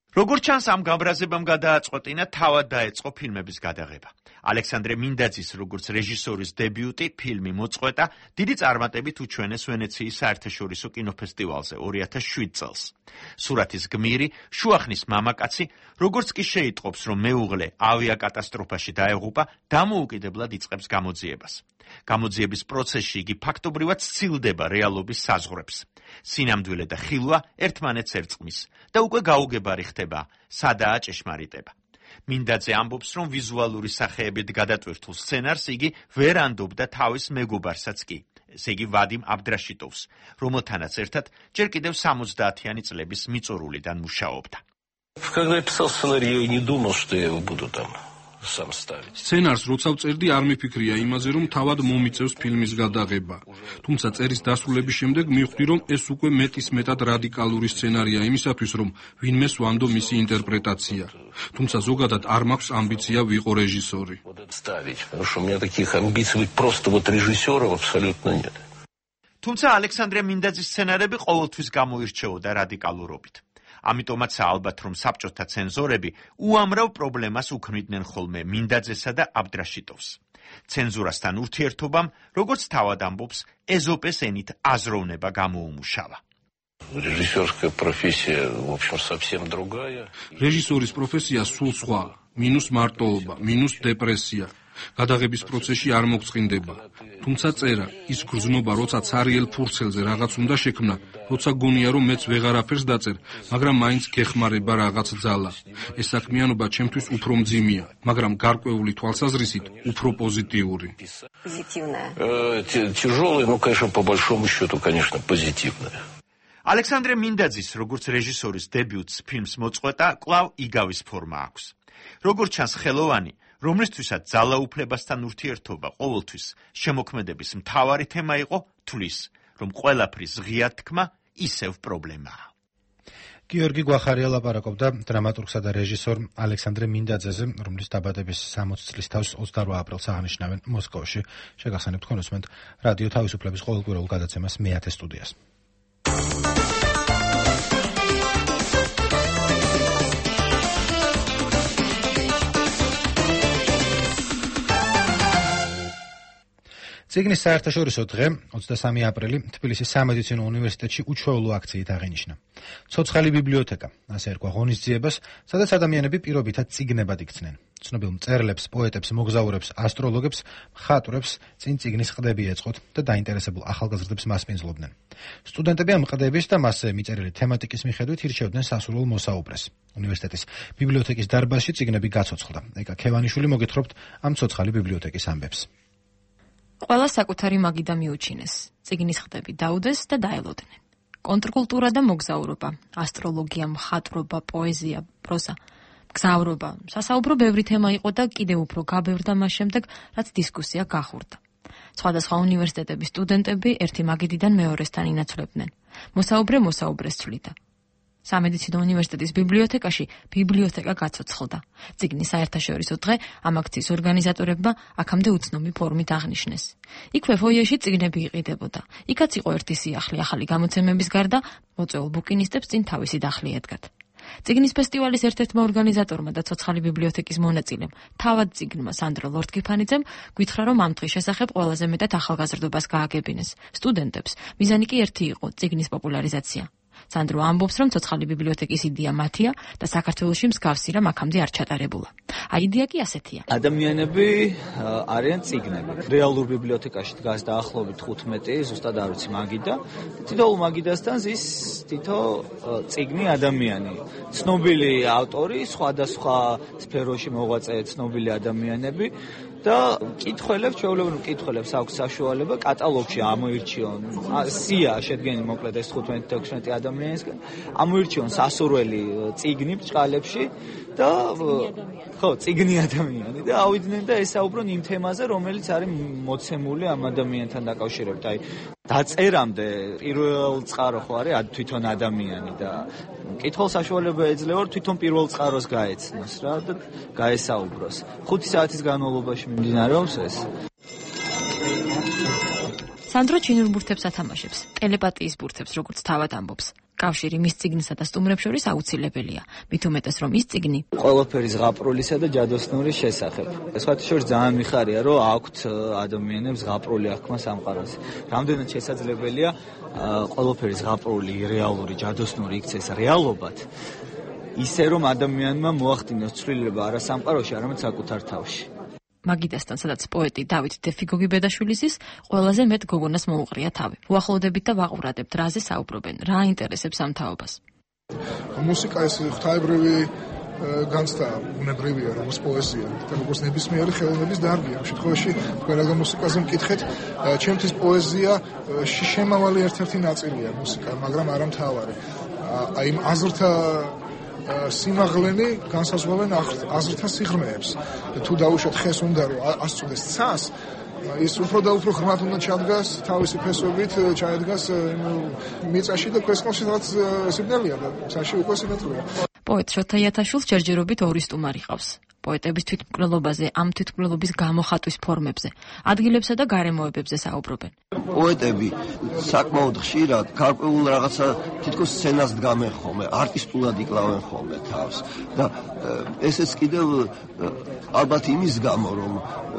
როგორც ჩანს, ამ გაბრაზებამ გადააწყვეტინა თავად დაეწყო ფილმების გადაღება. ალექსანდრე მინდაძის როგორც რეჟისორის დებიუტი ფილმი მოწყვეტა დიდი წარმატებით უჩვენეს ვენეციის საერთაშორისო კინოფესტივალზე 2007 წელს. სურათის გმირი, შუახნის მამაკაცი, როგორც კი შეიტყობს, რომ მეუღლე ავიაკატასტროფაში დაეღუპა, დამოუკიდებლად იწყებს გამოძიებას. გამოძიების პროცესში იგი ფაქტობრივად სცილდება რეალობის საზღვრებს. სინამდვილე და ხილვა ერთმანეთს ერწყმის და უკვე გაუგებარი ხდება, სადაა ჭეშმარიტება. მინდაძე ამბობს, რომ ვიზუალური სახეებით გადატვირთულ სცენარს იგი ვერ ანდობდა თავის მეგობარსაც კი, ესე იგი ვადიმ აბდრაშიტოვს, რომელთანაც ერთად ჯერ კიდევ 70-იანი წლების მიწურულიდან მუშაობდა. Когда я писал сценарий, я не думал, что я его буду там сам ставить. სცენარს როცა ვწერდი, არ მიფიქრია იმაზე, რომ თავად მომიწევს ფილმის გადაღება. თუმცა წერის დასრულების შემდეგ მივხვდი, რომ ეს უკვე მეტისმეტად რადიკალური სცენარია იმისათვის, რომ ვინმეს ვანდო მისი ინტერპრეტაცია. თუმცა ზოგადად არ მაქვს ამბიცია ვიყო რეჟისორი. Ставить, потому что у меня таких амбиций быть просто вот режиссером абсолютно нет. თუმცა ალექსანდრე მინდაძის სცენარები ყოველთვის გამოირჩეოდა რადიკალურობით. ამიტომაც ალბათ რომ საბჭოთა ცენზორები უამრავ პრობლემას უქმნიდნენ ხოლმე მინდაძესა და აბდრაშიტოვს. ცენზურასთან ურთიერთობამ, როგორც თავად ამბობს, ეზოპეს ენით აზროვნება გამოუმუშავა. Режиссерская профессия, в общем, совсем другая. რეჟისორის პროფესია სულ სხვა, მინუს მარტოობა, მინუს დეპრესია. გადაღების პროცესში არ მოგწყინდება. თუმცა წერა, ის გრძნობა, როცა ცარიელ ფურცელზე რაღაც უნდა შექმნა, როცა გონია რომ მეც ვეღარაფერს დაწერ, მაგრამ მაინც გეხმარება რაღაც ძალა. ეს საქმიანობა ჩემთვის უფრო მძიმეა, მაგრამ გარკვეული თვალსაზრისით უფრო პოზიტიური. Тяжелая, но, конечно, по большому счету, конечно, позитивная. ალექსანდრე მინდაძის როგორც რეჟისორის დებიუტს ფილმს მოწყვეტა კვლავ იგავის ფორმა აქვს. როგორც ჩანს ხელოვანი, რომლისთვისაც ძალაუფლებასთან ურთიერთობა ყოველთვის შემოქმედების მთავარი თემა იყო, თვლის, რომ ყველაფრის ღია თქმა ისევ პრობლემაა. გიორგი გვახარია ლაპარაკობდა დრამატურგსა და რეჟისორ ალექსანდრე მინდაძეზე, რომლის დაბადების 60 წლის თავს 28 აპრილს აღნიშნავენ მოსკოვში. შეგახსენებთ თქვენ უსმენთ რადიო თავისუფლების ყოველკვირეულ გადაცემას მე-10 სტუდიას. წიგნის საერთაშორისო დღე 23 აპრილი თბილისის სამედიცინო უნივერსიტეტში უჩვეულო აქციით აღინიშნა. ცოცხალი ბიბლიოთეკა, ასე ერქვა ღონისძიებას, სადაც ადამიანები პირობითად წიგნებად იქცნენ. ცნობილ მწერლებს, პოეტებს, მოგზაურებს, ასტროლოგებს, მხატვრებს წინ წიგნის ყდები ეწყოთ და დაინტერესებულ ახალგაზრდებს მასპინძლობდნენ. სტუდენტები ამ ყდების და მასზე მიწერილი თემატიკის მიხედვით ირჩევდნენ სასურველ მოსაუბრეს. უნივერსიტეტის ბიბლიოთეკის დარბაზში წიგნები გაცოცხლდა. ეკა ქევანიშვილი მოგეთხრობთ ამ ცოცხალი ბიბლიოთეკის ამბებს. ყველა საკუთარი მაგიდა მიუჩინეს, წიგნის ყდები დაუდეს და დაელოდნენ. კონტრკულტურა და მოგზაურობა, ასტროლოგია, მხატვრობა, პოეზია, პროზა, მგზავრობა, სასაუბრო ბევრი თემა იყო და კიდევ უფრო გაბევრდა მას შემდეგ, რაც დისკუსია გახურდა. სხვადასხვა უნივერსიტეტების სტუდენტები ერთი მაგიდიდან მეორესთან ინაცვლებდნენ. მოსაუბრე მოსაუბრეს ცვლიდა. სამედიცინო უნივერსიტეტის ბიბლიოთეკაში ბიბლიოთეკა გაცოცხლდა. წიგნის საერთაშორისო დღე ამ აქციის ორგანიზატორებმა აქამდე უცნობი ფორმით აღნიშნეს. იქვე ფოიეში წიგნები იყიდებოდა. იქაც იყო ერთი სიახლე ახალი გამოცემების გარდა, მოწვეულ ბუკინისტებს წინ თავისი დახლი ედგათ. წიგნის ფესტივალის ერთ-ერთმა ორგანიზატორმა და ცოცხალი ბიბლიოთეკის მონაწილემ, თავად წიგნმა სანდრო ლორდკიფანიძემ გითხრა, რომ ამ დღის შესახებ ყველაზე მეტად ახალგაზრდობას გააგებინეს. სტუდენტებს მიზანი კი ერთი იყო, წიგნის პოპულარიზაცია. სანდრო ამბობს, რომ ცოცხალი ბიბლიოთეკის იდეა მათია და საქართველოში მსგავსი რამ აქამდე არ ჩატარებულა. აიდეა კი ასეთია. ადამიანები არიან წიგნები. რეალურ ბიბლიოთეკაში დგას დაახლოებით 15, ზუსტად არ ვიცი მაგიდა. თითოეულ მაგიდასთან ზის თითო წიგნი ადამიანი. ცნობილი ავტორი, სხვადასხვა სფეროში მოღვაწე ცნობილი ადამიანები. და კითხველებს, ჩვეულებრივ კითხველებს აქვს საშუალება კატალოგში ამოირჩიონ. სია შედგენილი მოკლედ ეს 15-16 ადამიანისგან ამოირჩიონ სასურველი წიგნი ბჭყალებში და ხო, წიგნი ადამიანი და ავიდნენ და ესაუბრონ იმ თემაზე, რომელიც არის მოცემული ამ ადამიანთან დაკავშირებით. აი დაწერამდე პირველ წყარო ხო არის თვითონ ადამიანი და კითხულ საშუალება ეძლევა თვითონ პირველ წყაროს გაეცნოს რა და გაესაუბროს. 5 საათის განმავლობაში მიმდინარეობს ეს. სანდრო ჩინურ ბურთებს ათამაშებს, ტელეპათიის ბურთებს, როგორც თავად ამბობს. კავშირი მის წიგნსა და სტუმრებს შორის აუცილებელია. მით უმეტეს რომ ის წიგნი ყველაფერი ზღაპრულისა და ჯადოსნურის შესახებ. ეს ხათი შორის ძალიან მიხარია, რომ აქვთ ადამიანებს ზღაპრული აღქმა სამყაროზე. რამდენად შესაძლებელია ყველაფერი ზღაპრული, რეალური, ჯადოსნური იქცეს რეალობად. ისე რომ ადამიანმა მოახდინოს ცვლილება არა სამყაროში, არამედ საკუთარ თავში. მაგიდასთან, სადაც პოეტი დავით დეფიგოგი ბედაშვილის ყველაზე მეტ გოგონას მოუყრია თავი. უახლოვდებით და ვაყურებთ, რაზე საუბრობენ, რა აინტერესებს ამ თაობას. მუსიკა ეს ღვთაებრივი განცდა უნებრივია, როგორც პოეზია და როგორც ნებისმიერი ხელოვნების დარგია. ამ შემთხვევაში თქვენ რა მუსიკაზე მკითხეთ, ჩემთვის პოეზია შემავალი ერთ-ერთი ნაწილია მუსიკა, მაგრამ არა მთავარი. აი იმ აზრთა სიმაღლენი განსაზღვრავენ აზრთა სიღრმეებს. თუ დაუშვათ ხეს უნდა რომ ასწუდეს ცას, ის უფრო და უფრო ღრმად უნდა ჩადგას თავისი ფესვებით, ჩაედგას მიწაში და ქვესკნელში რაც სიბნელეა და ცაში უკვე სინათლეა. პოეტ შოთა იათაშვილს ჯერჯერობით ორი სტუმარი ყავს. პოეტების თვითმკვლელობაზე, ამ თვითმკვლელობის გამოხატვის ფორმებზე, ადგილებსა და გარემოებებზე საუბრობენ. პოეტები საკმაოდ ხშირად გარკვეულ რაღაცა თითქოს სცენას დგამენ ხოლმე, არტისტულად იკლავენ ხოლმე თავს და ესეც კიდევ ალბათ იმის გამო, რომ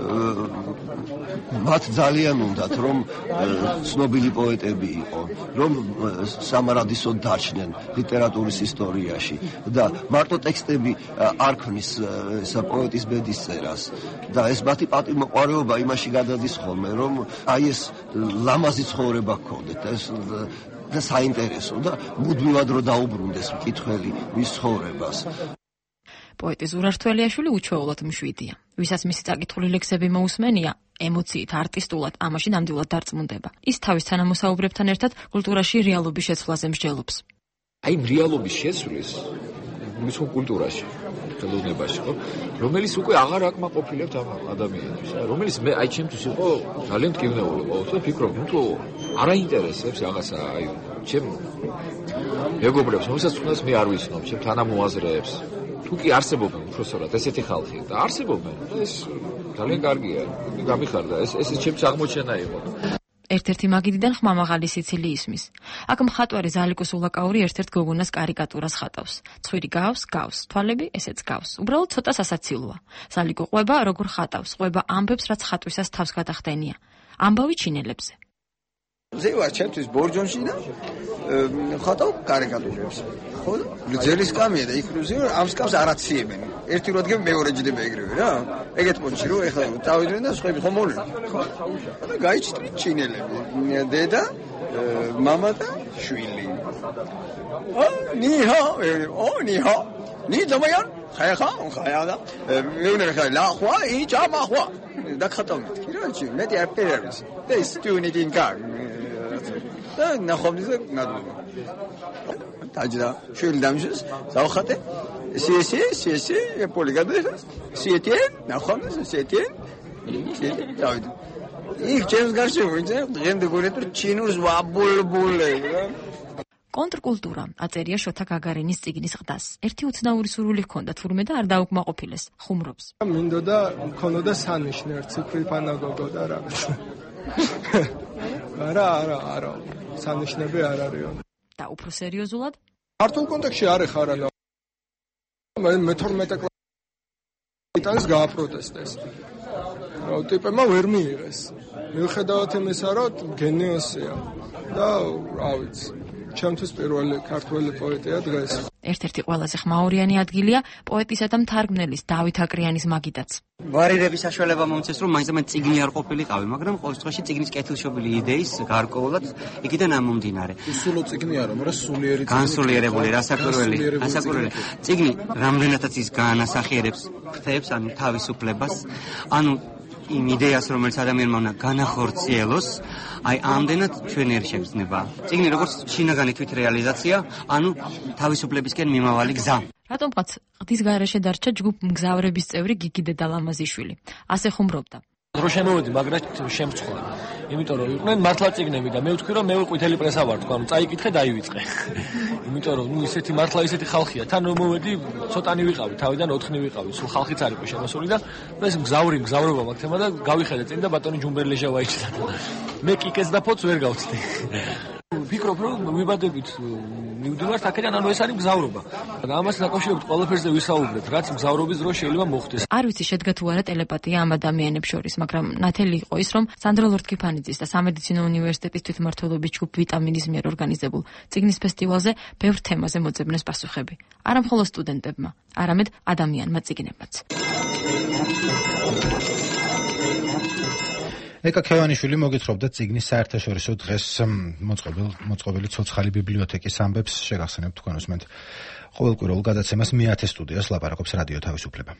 მათ ძალიან უნდათ, რომ ცნობილი პოეტები იყო, რომ სამარადისოდ დარჩნენ ლიტერატურის ისტორიაში და მარტო ტექსტები არ ქმნის პოეტის ბედის წერას და ეს მათი პატივმოყვარეობა იმაში გადადის ხოლმე, რომ აი ეს ლამაზი ცხოვრება გქონდეთ და საინტერესო და მუდმივად რო დაუბრუნდეს მკითხველი მის ცხოვრებას. პოეტი ზურარ თველიაშვილი უჩვეულოდ მშვიდია. ვისაც მისი წაკითხული ლექსები მოусმენია, ემოციით, არტისტულად, ამაში ნამდვილად დარწმუნდება. ის თავის თანამოსაუბრებთან ერთად კულტურაში რეალობის შეცვლაზე მსჯელობს. აი რეალობის შეცვლის მის კულტურაში ხელოვნებაში, ხო? რომელიც უკვე აღარ აკმაყოფილებთ ამ ადამიანებს, რომელიც მე აი ჩემთვის იყო ძალიან მტკივნეული ყოველთვის ფიქრობ, თუ არ აინტერესებს რაღაცა აი ჩემ მეგობრებს, რომელსაც თუნდაც მე არ ვიცნობ, ჩემ თანამოაზრეებს. თუ კი არსებობენ უბრალოდ ესეთი ხალხი და არსებობენ, ეს ძალიან კარგია. გამიხარდა, ეს ჩემს აღმოჩენა იყო. ერთ-ერთი მაგიდიდან ხმამაღალი სიცილი ისმის. აქ მხატვარი ზალიკო სულაკაური ერთ-ერთ გოგონას კარიკატურას ხატავს. ცხვირი გავს, თვალები ესეც გავს. უბრალოდ ცოტა სასაცილოა. ზალიკო ყვება როგორ ხატავს, ყვება ამბებს, რაც ხატვისას თავს გადახდენია. ამბავი ჩინელებზე. ზე ვარ ჩემთვის ბორჯონში და ხატავ კარიკატურებს. ხო? ძელი სკამია და იქ რუზი ამ სკამს არაციებენ. ერთი რო ადგენ მეორე ჯდება ეგრევე რა. ეგეთ პონჩი რო ეხლა წავიდნენ და სხვები ხომ მოვიდნენ. ხო? და გაიჩნდნენ ჩინელები. დედა, მამა და შვილი. ნიჰა, ნიჰა. ნი ზომაიან? ხაია და მეუნე ხა ლახვა, იჭამახვა. და ხატავთ. კიროჩი, მეტი არ პერების. და ის სტუინიტინ კარ. და ნახობდიზე ნადულა. დაჯდა შვილი დამშეს, ზავხატე. სიესი, პოლიგადეს. სიეტი, ნახობდიზე სიეტი. დავით. იქ ჩემს გარშემო ვინც დღემდე გონეთურ ჩინურს ვაბულბულე. კონტრკულტურა აწერია შოთა გაგარინის წიგნის ყდას. ერთი უცნაური სურვილი ჰქონდა თურმე და არ დაუკმაყოფილეს, ხუმრობს. მინდოდა მქონოდა სანიშნე ერთ ციფრი ფანაგოგო და რაღაც. არა, სანიშნები არ არისო. და უფრო სერიოზულად? ქართულ კონტექსტში არ ეხარა. მე-12 კლასის გააპროტესტეს. ტიპებმა ვერ მიიღეს. მიუხედავად იმისა, რომ გენიოსია და რა ვიცი. ჩემთვის პირველი ქართველი პოეტია დღეს. ერთ-ერთი ყველაზე ხმაურიანი ადგილია პოეტისა და მთარგმნელის დავით აკრიანის მაგიდაც. ვარირების საშუალება მომწეს, რომ მაინც წიგნი არ ყოფილიყავი, მაგრამ ყოველ შემთხვევაში წიგნის კეთილშობილი იდეის გარკვეულად იქიდან ამომდინარე. სულო წიგნი არა, მაგრამ სულიერი წიგნი. განსულიერებული, რასაკვირველი. წიგნი რამდენადაც ის განასახიერებს ფრთებს, ანუ თავისუფლებას, ანუ იმ იდეას, რომელიც ადამიანმა უნდა განახორციელოს, აი ამდენად ჩვენ ვერ შეგრძნება. წიგნი როგორც შინაგანი თვითრეალიზაცია, ანუ თავისუფლებისკენ მიმავალი გზა. რატომღაც ყდის გარეშე დარჩა ჯგუფ მგზავრების წევრი გიგი დედალამაზიშვილი. ასე ხუმრობდა. რო შემოვედი, მაგრამ შემწყდა. იმიტომ რომ იყვნენ მართლა წიგნები და მე ვთქვი რომ მე ყვითელი პრესა ვარ, თქვა რომ წაიკითხე, დაივიწყე. იმიტომ რომ ისეთი მართლა ისეთი ხალხია. თან რომ მოვედი, ცოტანი ვიყავი, თავიდან 4 ვიყავი, სულ ხალხიც არ იყო შემოსული და ეს მგზავრობა მაგ თემა და გავიხედე წინ და ბატონი ჯუმბერლეჟა ვაიჩდა. მე კიკეს და ფოც ვერ გავწდი. ვფიქრობ, რომ მივიბადებით მივდივართ აქედან, ანუ ეს არის მგზავრობა. და ამას დაკავშირებით ყველაფერზე ვისაუბრებთ, რაც მგზავრობის დროს შეიძლება მოხდეს. არ ვიცი შედგა თუ არა ტელეპათია ამ ადამიანებს შორის, მაგრამ ნათელი იყო ის, რომ სანდრო ლორთქიფანიძის და სამედიცინო უნივერსიტეტის თვითმმართველობის ჯგუფ ვიტამინის მიერ ორგანიზებულ წიგნის ფესტივალზე ბევრ თემაზე მოძებნეს პასუხები. არა მხოლოდ სტუდენტებმა, არამედ ადამიანმა წიგნებმაც. ეკა ქევანიშვილი მოგითხრობდა წიგნის საერთაშორისო დღეს მოწყობილი ცოცხალი ბიბლიოთეკის ამბებს. შეგახსენებთ თქვენ უსმენთ ყოველკვირეულ გადაცემას მე-10 სტუდიას ლაპარაკობს რადიო თავისუფლება.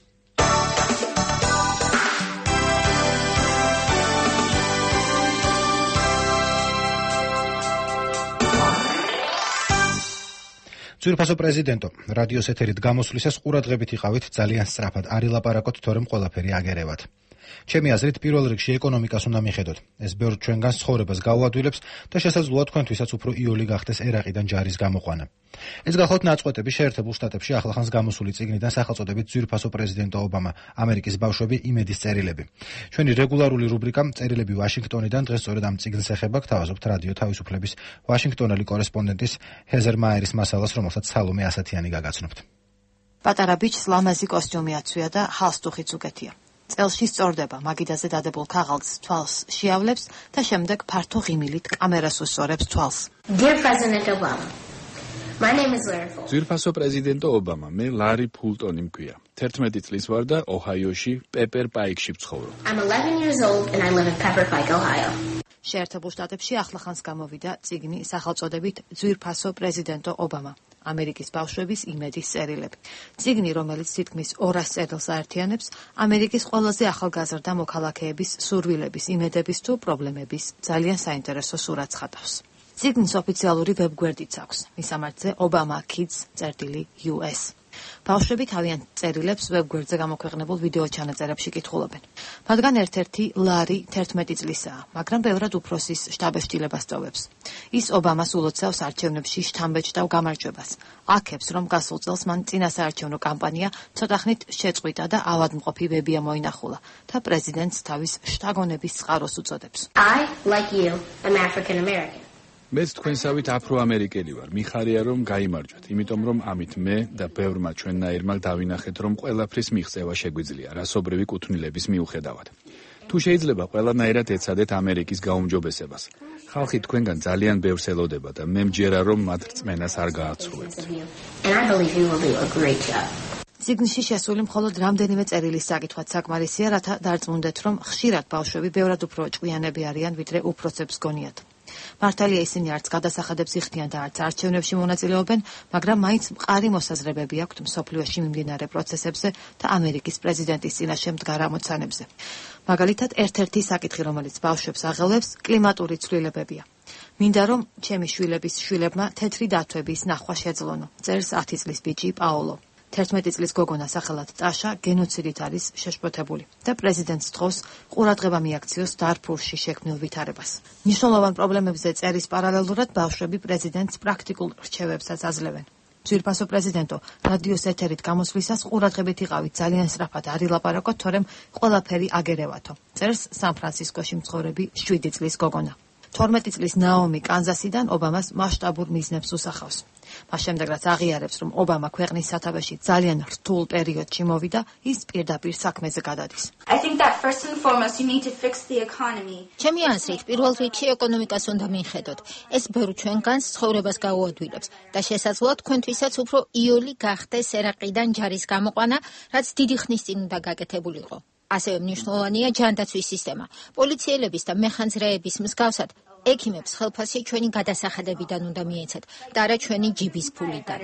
ძვირფასო პრეზიდენტო, რადიოს ეთერით გამოსვლისას ყურადღებით იყავით, ძალიან სწრაფად არ ილაპარაკოთ, თორემ ყველაფერი აგერევათ. ჩემი აზრით, პირველ რიგში ეკონომიკას უნდა მიხედოთ. ეს ბევრ ჩვენგანს ცხოვრებას გაუადვილებს და შესაძლოა თქვენთვისაც უფრო იოლი გახდეს ერაყიდან ჯარის გამოყვანა. ეს გახლავთ ნაწყვეტები შეერთებულ შტატებში ახლახანს გამოსული წიგნიდან სახელწოდებით ძვირფასო პრეზიდენტო ობამა, ამერიკის ბავშვები იმედის წერილები. ჩვენი რეგულარული რუბრიკა წერილები ვაშინგტონიდან დღეს სწორედ ამ წიგნს ეხება. გთავაზობთ რადიო თავისუფლების ვაშინგტონელი კორესპონდენტის ჰეზერ მაერის მასალას, რომელსაც სალომე ასათიანი გაგაცნობთ. პატარა ბიჭს ლამაზი კოსტიუმი აცვია და ჰალსტუხიც უკეთია. წელში სწორდება, მაგიდაზე დადებულ ქაღალდს თვალს შეავლებს და შემდეგ ფართო ღიმილით კამერას უსწორებს თვალს. Dear President Obama, my name is Larry Fulton. ძვირფასო პრეზიდენტო ობამა, მე ლარი ფულტონი მქვია. 11 წლის ვარ და ოჰაიოში პეპერ პაიკში ვცხოვრობ. I'm 11 years old and I live in Pepper Pike, Ohio. შეერთებულ შტატებში ახლახანს გამოვიდა წიგნი სახელწოდებით ძვირფასო პრეზიდენტო ობამა. ამერიკის ბავშვების იმედის წერილები. წიგნი, რომელიც თითქმის 200 წერილს აერთიანებს, ამერიკის ყველაზე ახალგაზრდა მოქალაქეების სურვილების, იმედების თუ პრობლემების ძალიან საინტერესო სურათს ხატავს. წიგნის ოფიციალური ვებგვერდიც აქვს. მისამართზე Obama Kids US. ბავშვები თავიანთ წერილებს ვებგვერდზე გამოქვეყნებულ ვიდეო ჩანაწერებში კითხულობენ. მათგან ერთ-ერთი ლარი 11 წლისაა, მაგრამ ბევრად უფროსის შტაბეშტილებას სწოვებს. ის ობამას ულოცავს არჩევნებში შთამბეჭდავ გამარჯვებას. აქებს, რომ გასულ წელს მან წინასაარჩევნო კამპანია ცოტახნით შეწყვიტა და ავადმყოფი ვებია მოინახულა და პრეზიდენტს თავის შთაგონების წყაროს უწოდებს. I, like you, am African American. მეც თქვენსავით აფრო-ამერიკელი ვარ. მიხარია რომ გაიმარჯვეთ, იმიტომ რომ ამით მე და ბევრმა ჩვენნაირმა დავინახეთ, რომ ყველაფრის მიღწევა შეგვიძლია, რასობრივი კუთვნილების მიუხედავად. თუ შეიძლება ყველანაირად ეცადეთ ამერიკის გაუმჯობესებას. ხალხი თქვენგან ძალიან ბევრს ელოდება და მე მჯერა რომ მათ რწმენას არ გააცრუებთ. წიგნში შესული მხოლოდ რამდენიმე წერილის საკითხვაც საკმარისია, რათა დარწმუნდეთ, რომ ხშირად ბავშვები ბევრად უფრო ჭკვიანები არიან, ვიდრე უფროსებს გონიათ. მართალია ისინი არც გადასახადებს იხდიან და არც არჩევნებში მონაწილეობენ, მაგრამ მაინც მყარი მოსაზრებები აქვთ მსოფლიოში მიმდინარე პროცესებზე და ამერიკის პრეზიდენტის წინაშე მდგარ ამოცანებზე. მაგალითად, ერთ-ერთი საკითხი, რომელიც ბავშვებს აღელვებს, კლიმატური ცვლილებებია. მინდა რომ ჩემი შვილების შვილებმა თეთრი დათვების ნახვა შეძლონო, წერს 10 წლის ბიჭი პაოლო. 11 წლის გოგონა სახელად ტაშა გენოციდით არის შეშფოთებული და პრეზიდენტს თხოვს ყურადღება მიაქციოს დარფურში შექმნილ ვითარებას. მნიშვნელოვან პრობლემებზე წერის პარალელურად ბავშვები პრეზიდენტს პრაქტიკულ რჩევებსაც აძლევენ. ძვირფასო პრეზიდენტო, რადიოს ეთერით გამოსვლისას ყურადღებით იყავით, ძალიან სწრაფად არ ილაპარაკოთ, თორემ ყველაფერი აგერევათო. წერს სან-ფრანცისკოში მცხოვრები 7 წლის გოგონა. 12 წლის ნაომი კანზასიდან ობამას მასშტაბურ მიზნებს უსახავს. მას შემდეგ რაც აღიარებს, რომ ობამა ქვეყნის სათავეში ძალიან რთულ პერიოდში მოვიდა, ის პირდაპირ საქმეზე გადადის. ჩემი აზრით, პირველ რიგში ეკონომიკას უნდა მიხედოთ. ეს ბევრ ჩვენგანს ცხოვრებას გაუადვილებს და შესაძლოა თქვენთვისაც უფრო იოლი გახდეს ერაყიდან ჯარის გამოყვანა, რაც დიდი ხნის წინ უნდა გაკეთებულიყო. ასევე მნიშვნელოვანია ჯანდაცვის სისტემა. პოლიციელების და მეხანძრეების მსგავსად, ექიმებს ხელფასი ჩვენი გადასახადებიდან უნდა მიეცათ და არა ჩვენი ჯიბის ფულიდან.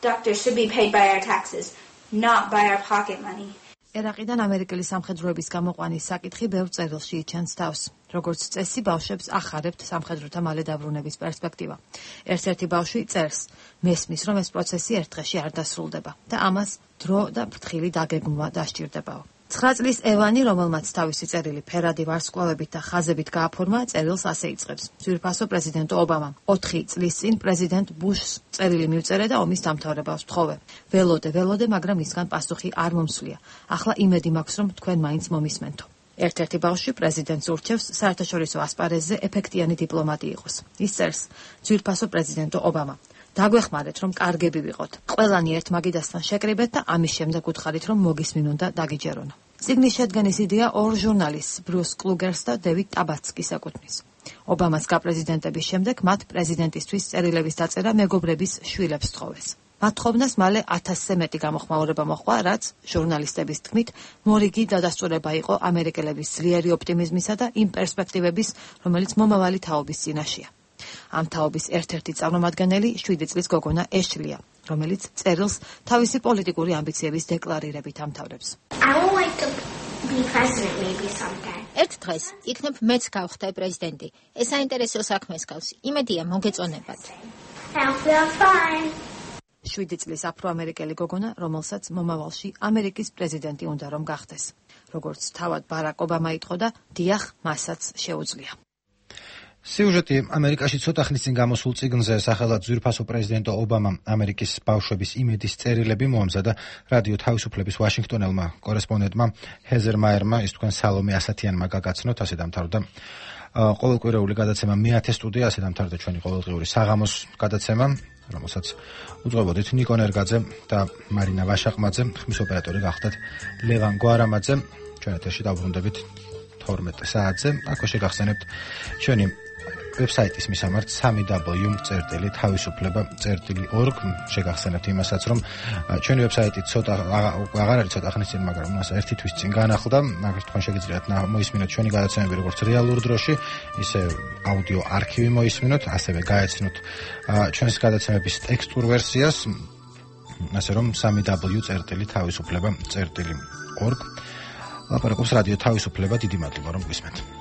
ერაყიდან ამერიკელი სამხედროების გამოყვანის საკითხი ბევრ წერილში იჩენს თავს. როგორც წესი, ბავშვებს ახარებთ სამხედროთა მალე დაბრუნების პერსპექტივა. ერთ-ერთი ბავშვი წერს, მესმის, რომ ეს პროცესი ერთ დღეში არ დასრულდება და ამას დრო და ფრთხილი დაგეგმვა დასჭირდებაო. 9 წლის ევანი, რომელმაც თავისი წერილი ფერადი ვარსკვლავებით და ხაზებით გააფორმა, წერილს ასე იწყებს. ძვირფასო პრეზიდენტო ობამამ 4 წლის წინ პრეზიდენტ ბუშს წერილი მივწერე და ომის დამთავრებას ვთხოვე. ველოდე, მაგრამ მისგან პასუხი არ მომსვლია. ახლა იმედი მაქვს, რომ თქვენ მაინც მომისმენთო. ერთ-ერთი ბავშვი პრეზიდენტს ურჩევს საერთაშორისო ასპარეზზე ეფექტიანი დიპლომატი იყოს. ის წერს ძვირფასო პრეზიდენტო ობამა. დაგვეხმარეთ, რომ კარგები ვიყოთ. ყველანი ერთ მაგიდასთან შეკრიბეთ და ამის შემდეგ უთხარით, რომ მოგისმინ უნდა დაგიჯერონ. წიგნის შედგენის იდეა ორ ჟურნალისტს, ბრიუს კლუგერს და დევიდ ტაბაცკის ეკუთვნის. ობამას გაპრეზიდენტების შემდეგ მათ პრეზიდენტისთვის წერილების დაწერა მეგობრების შვილებს თხოვეს. მათ თხოვნას მალე 1000-ზე მეტი გამოხმაურება მოჰყვა, რაც ჟურნალისტების თქმით მორიგი დადასტურება იყო ამერიკელების ძლიერი ოპტიმიზმისა და იმ პერსპექტივების, რომელიც მომავალი თაობის წინაშეა. ამ თაობის ერთ-ერთი წარმომადგენელი 7 წლის გოგონა ეშლია, რომელიც წერილს თავისი პოლიტიკური ამბიციების დეკლარირებით ამთავრებს. ერთ დღეს იქნებ მეც გავხდე პრეზიდენტი. ეს საინტერესო საქმეს გავს. იმედია მოგეწონებათ. 7 წლის აფრო-ამერიკელი გოგონა, რომელსაც მომავალში ამერიკის პრეზიდენტი უნდა რომ გახდეს. როგორც თავად ბარაკ ობამა ითხოვდა, დიახ, მასაც შეუძლია. სიუჟეტი ამერიკაში ცოტა ხნის წინ გამოსულ წიგნზე სახელად ძვირფასო პრეზიდენტო ობამამ ამერიკის ბავშვების იმედის წერილები მოამზადა რადიო თავისუფლების ვაშინგტონელმა კორესპონდენტმა ჰეზერ მაერმა, ის თქვენ სალომე ასათიანმა გაგაცნოთ, ასე დამთავრდა ყოველკვირეული გადაცემა მე-10 სტუდია, ასე დამთავრდა ჩვენი ყოველდღიური საღამოს გადაცემა, რომელსაც უძღვებოდით ნიკო ნერგაძე და მარინა ვაშაყმაძე, ხმის ოპერატორი გახდათ ლევან გვარამაძე. ჩვენ ეთერში დავბრუნდებით 12 საათზე. აქვე შეგახსენებთ ჩვენი ვებსაიტის მისამართ www.თავისუფლება.org. შეგახსენებთ იმასაც, რომ ჩვენი ვებსაიტი ცოტა აღარ არის ცოტა ხნის წინ, მაგრამ მას ერთი თვის წინ განახლდა. მაგას თქვენ შეგიძლიათ მოისმინოთ ჩვენი გადაცემები როგორც რეალურ დროში, ისე აუდიო არქივი მოისმინოთ, ასევე გაეცნოთ ჩვენს გადაცემების ტექსტურ ვერსიას, ასე რომ www.თავისუფლება.org. ლაპარაკობს რადიო თავისუფლება. დიდი მადლობა რომ გვისმენთ.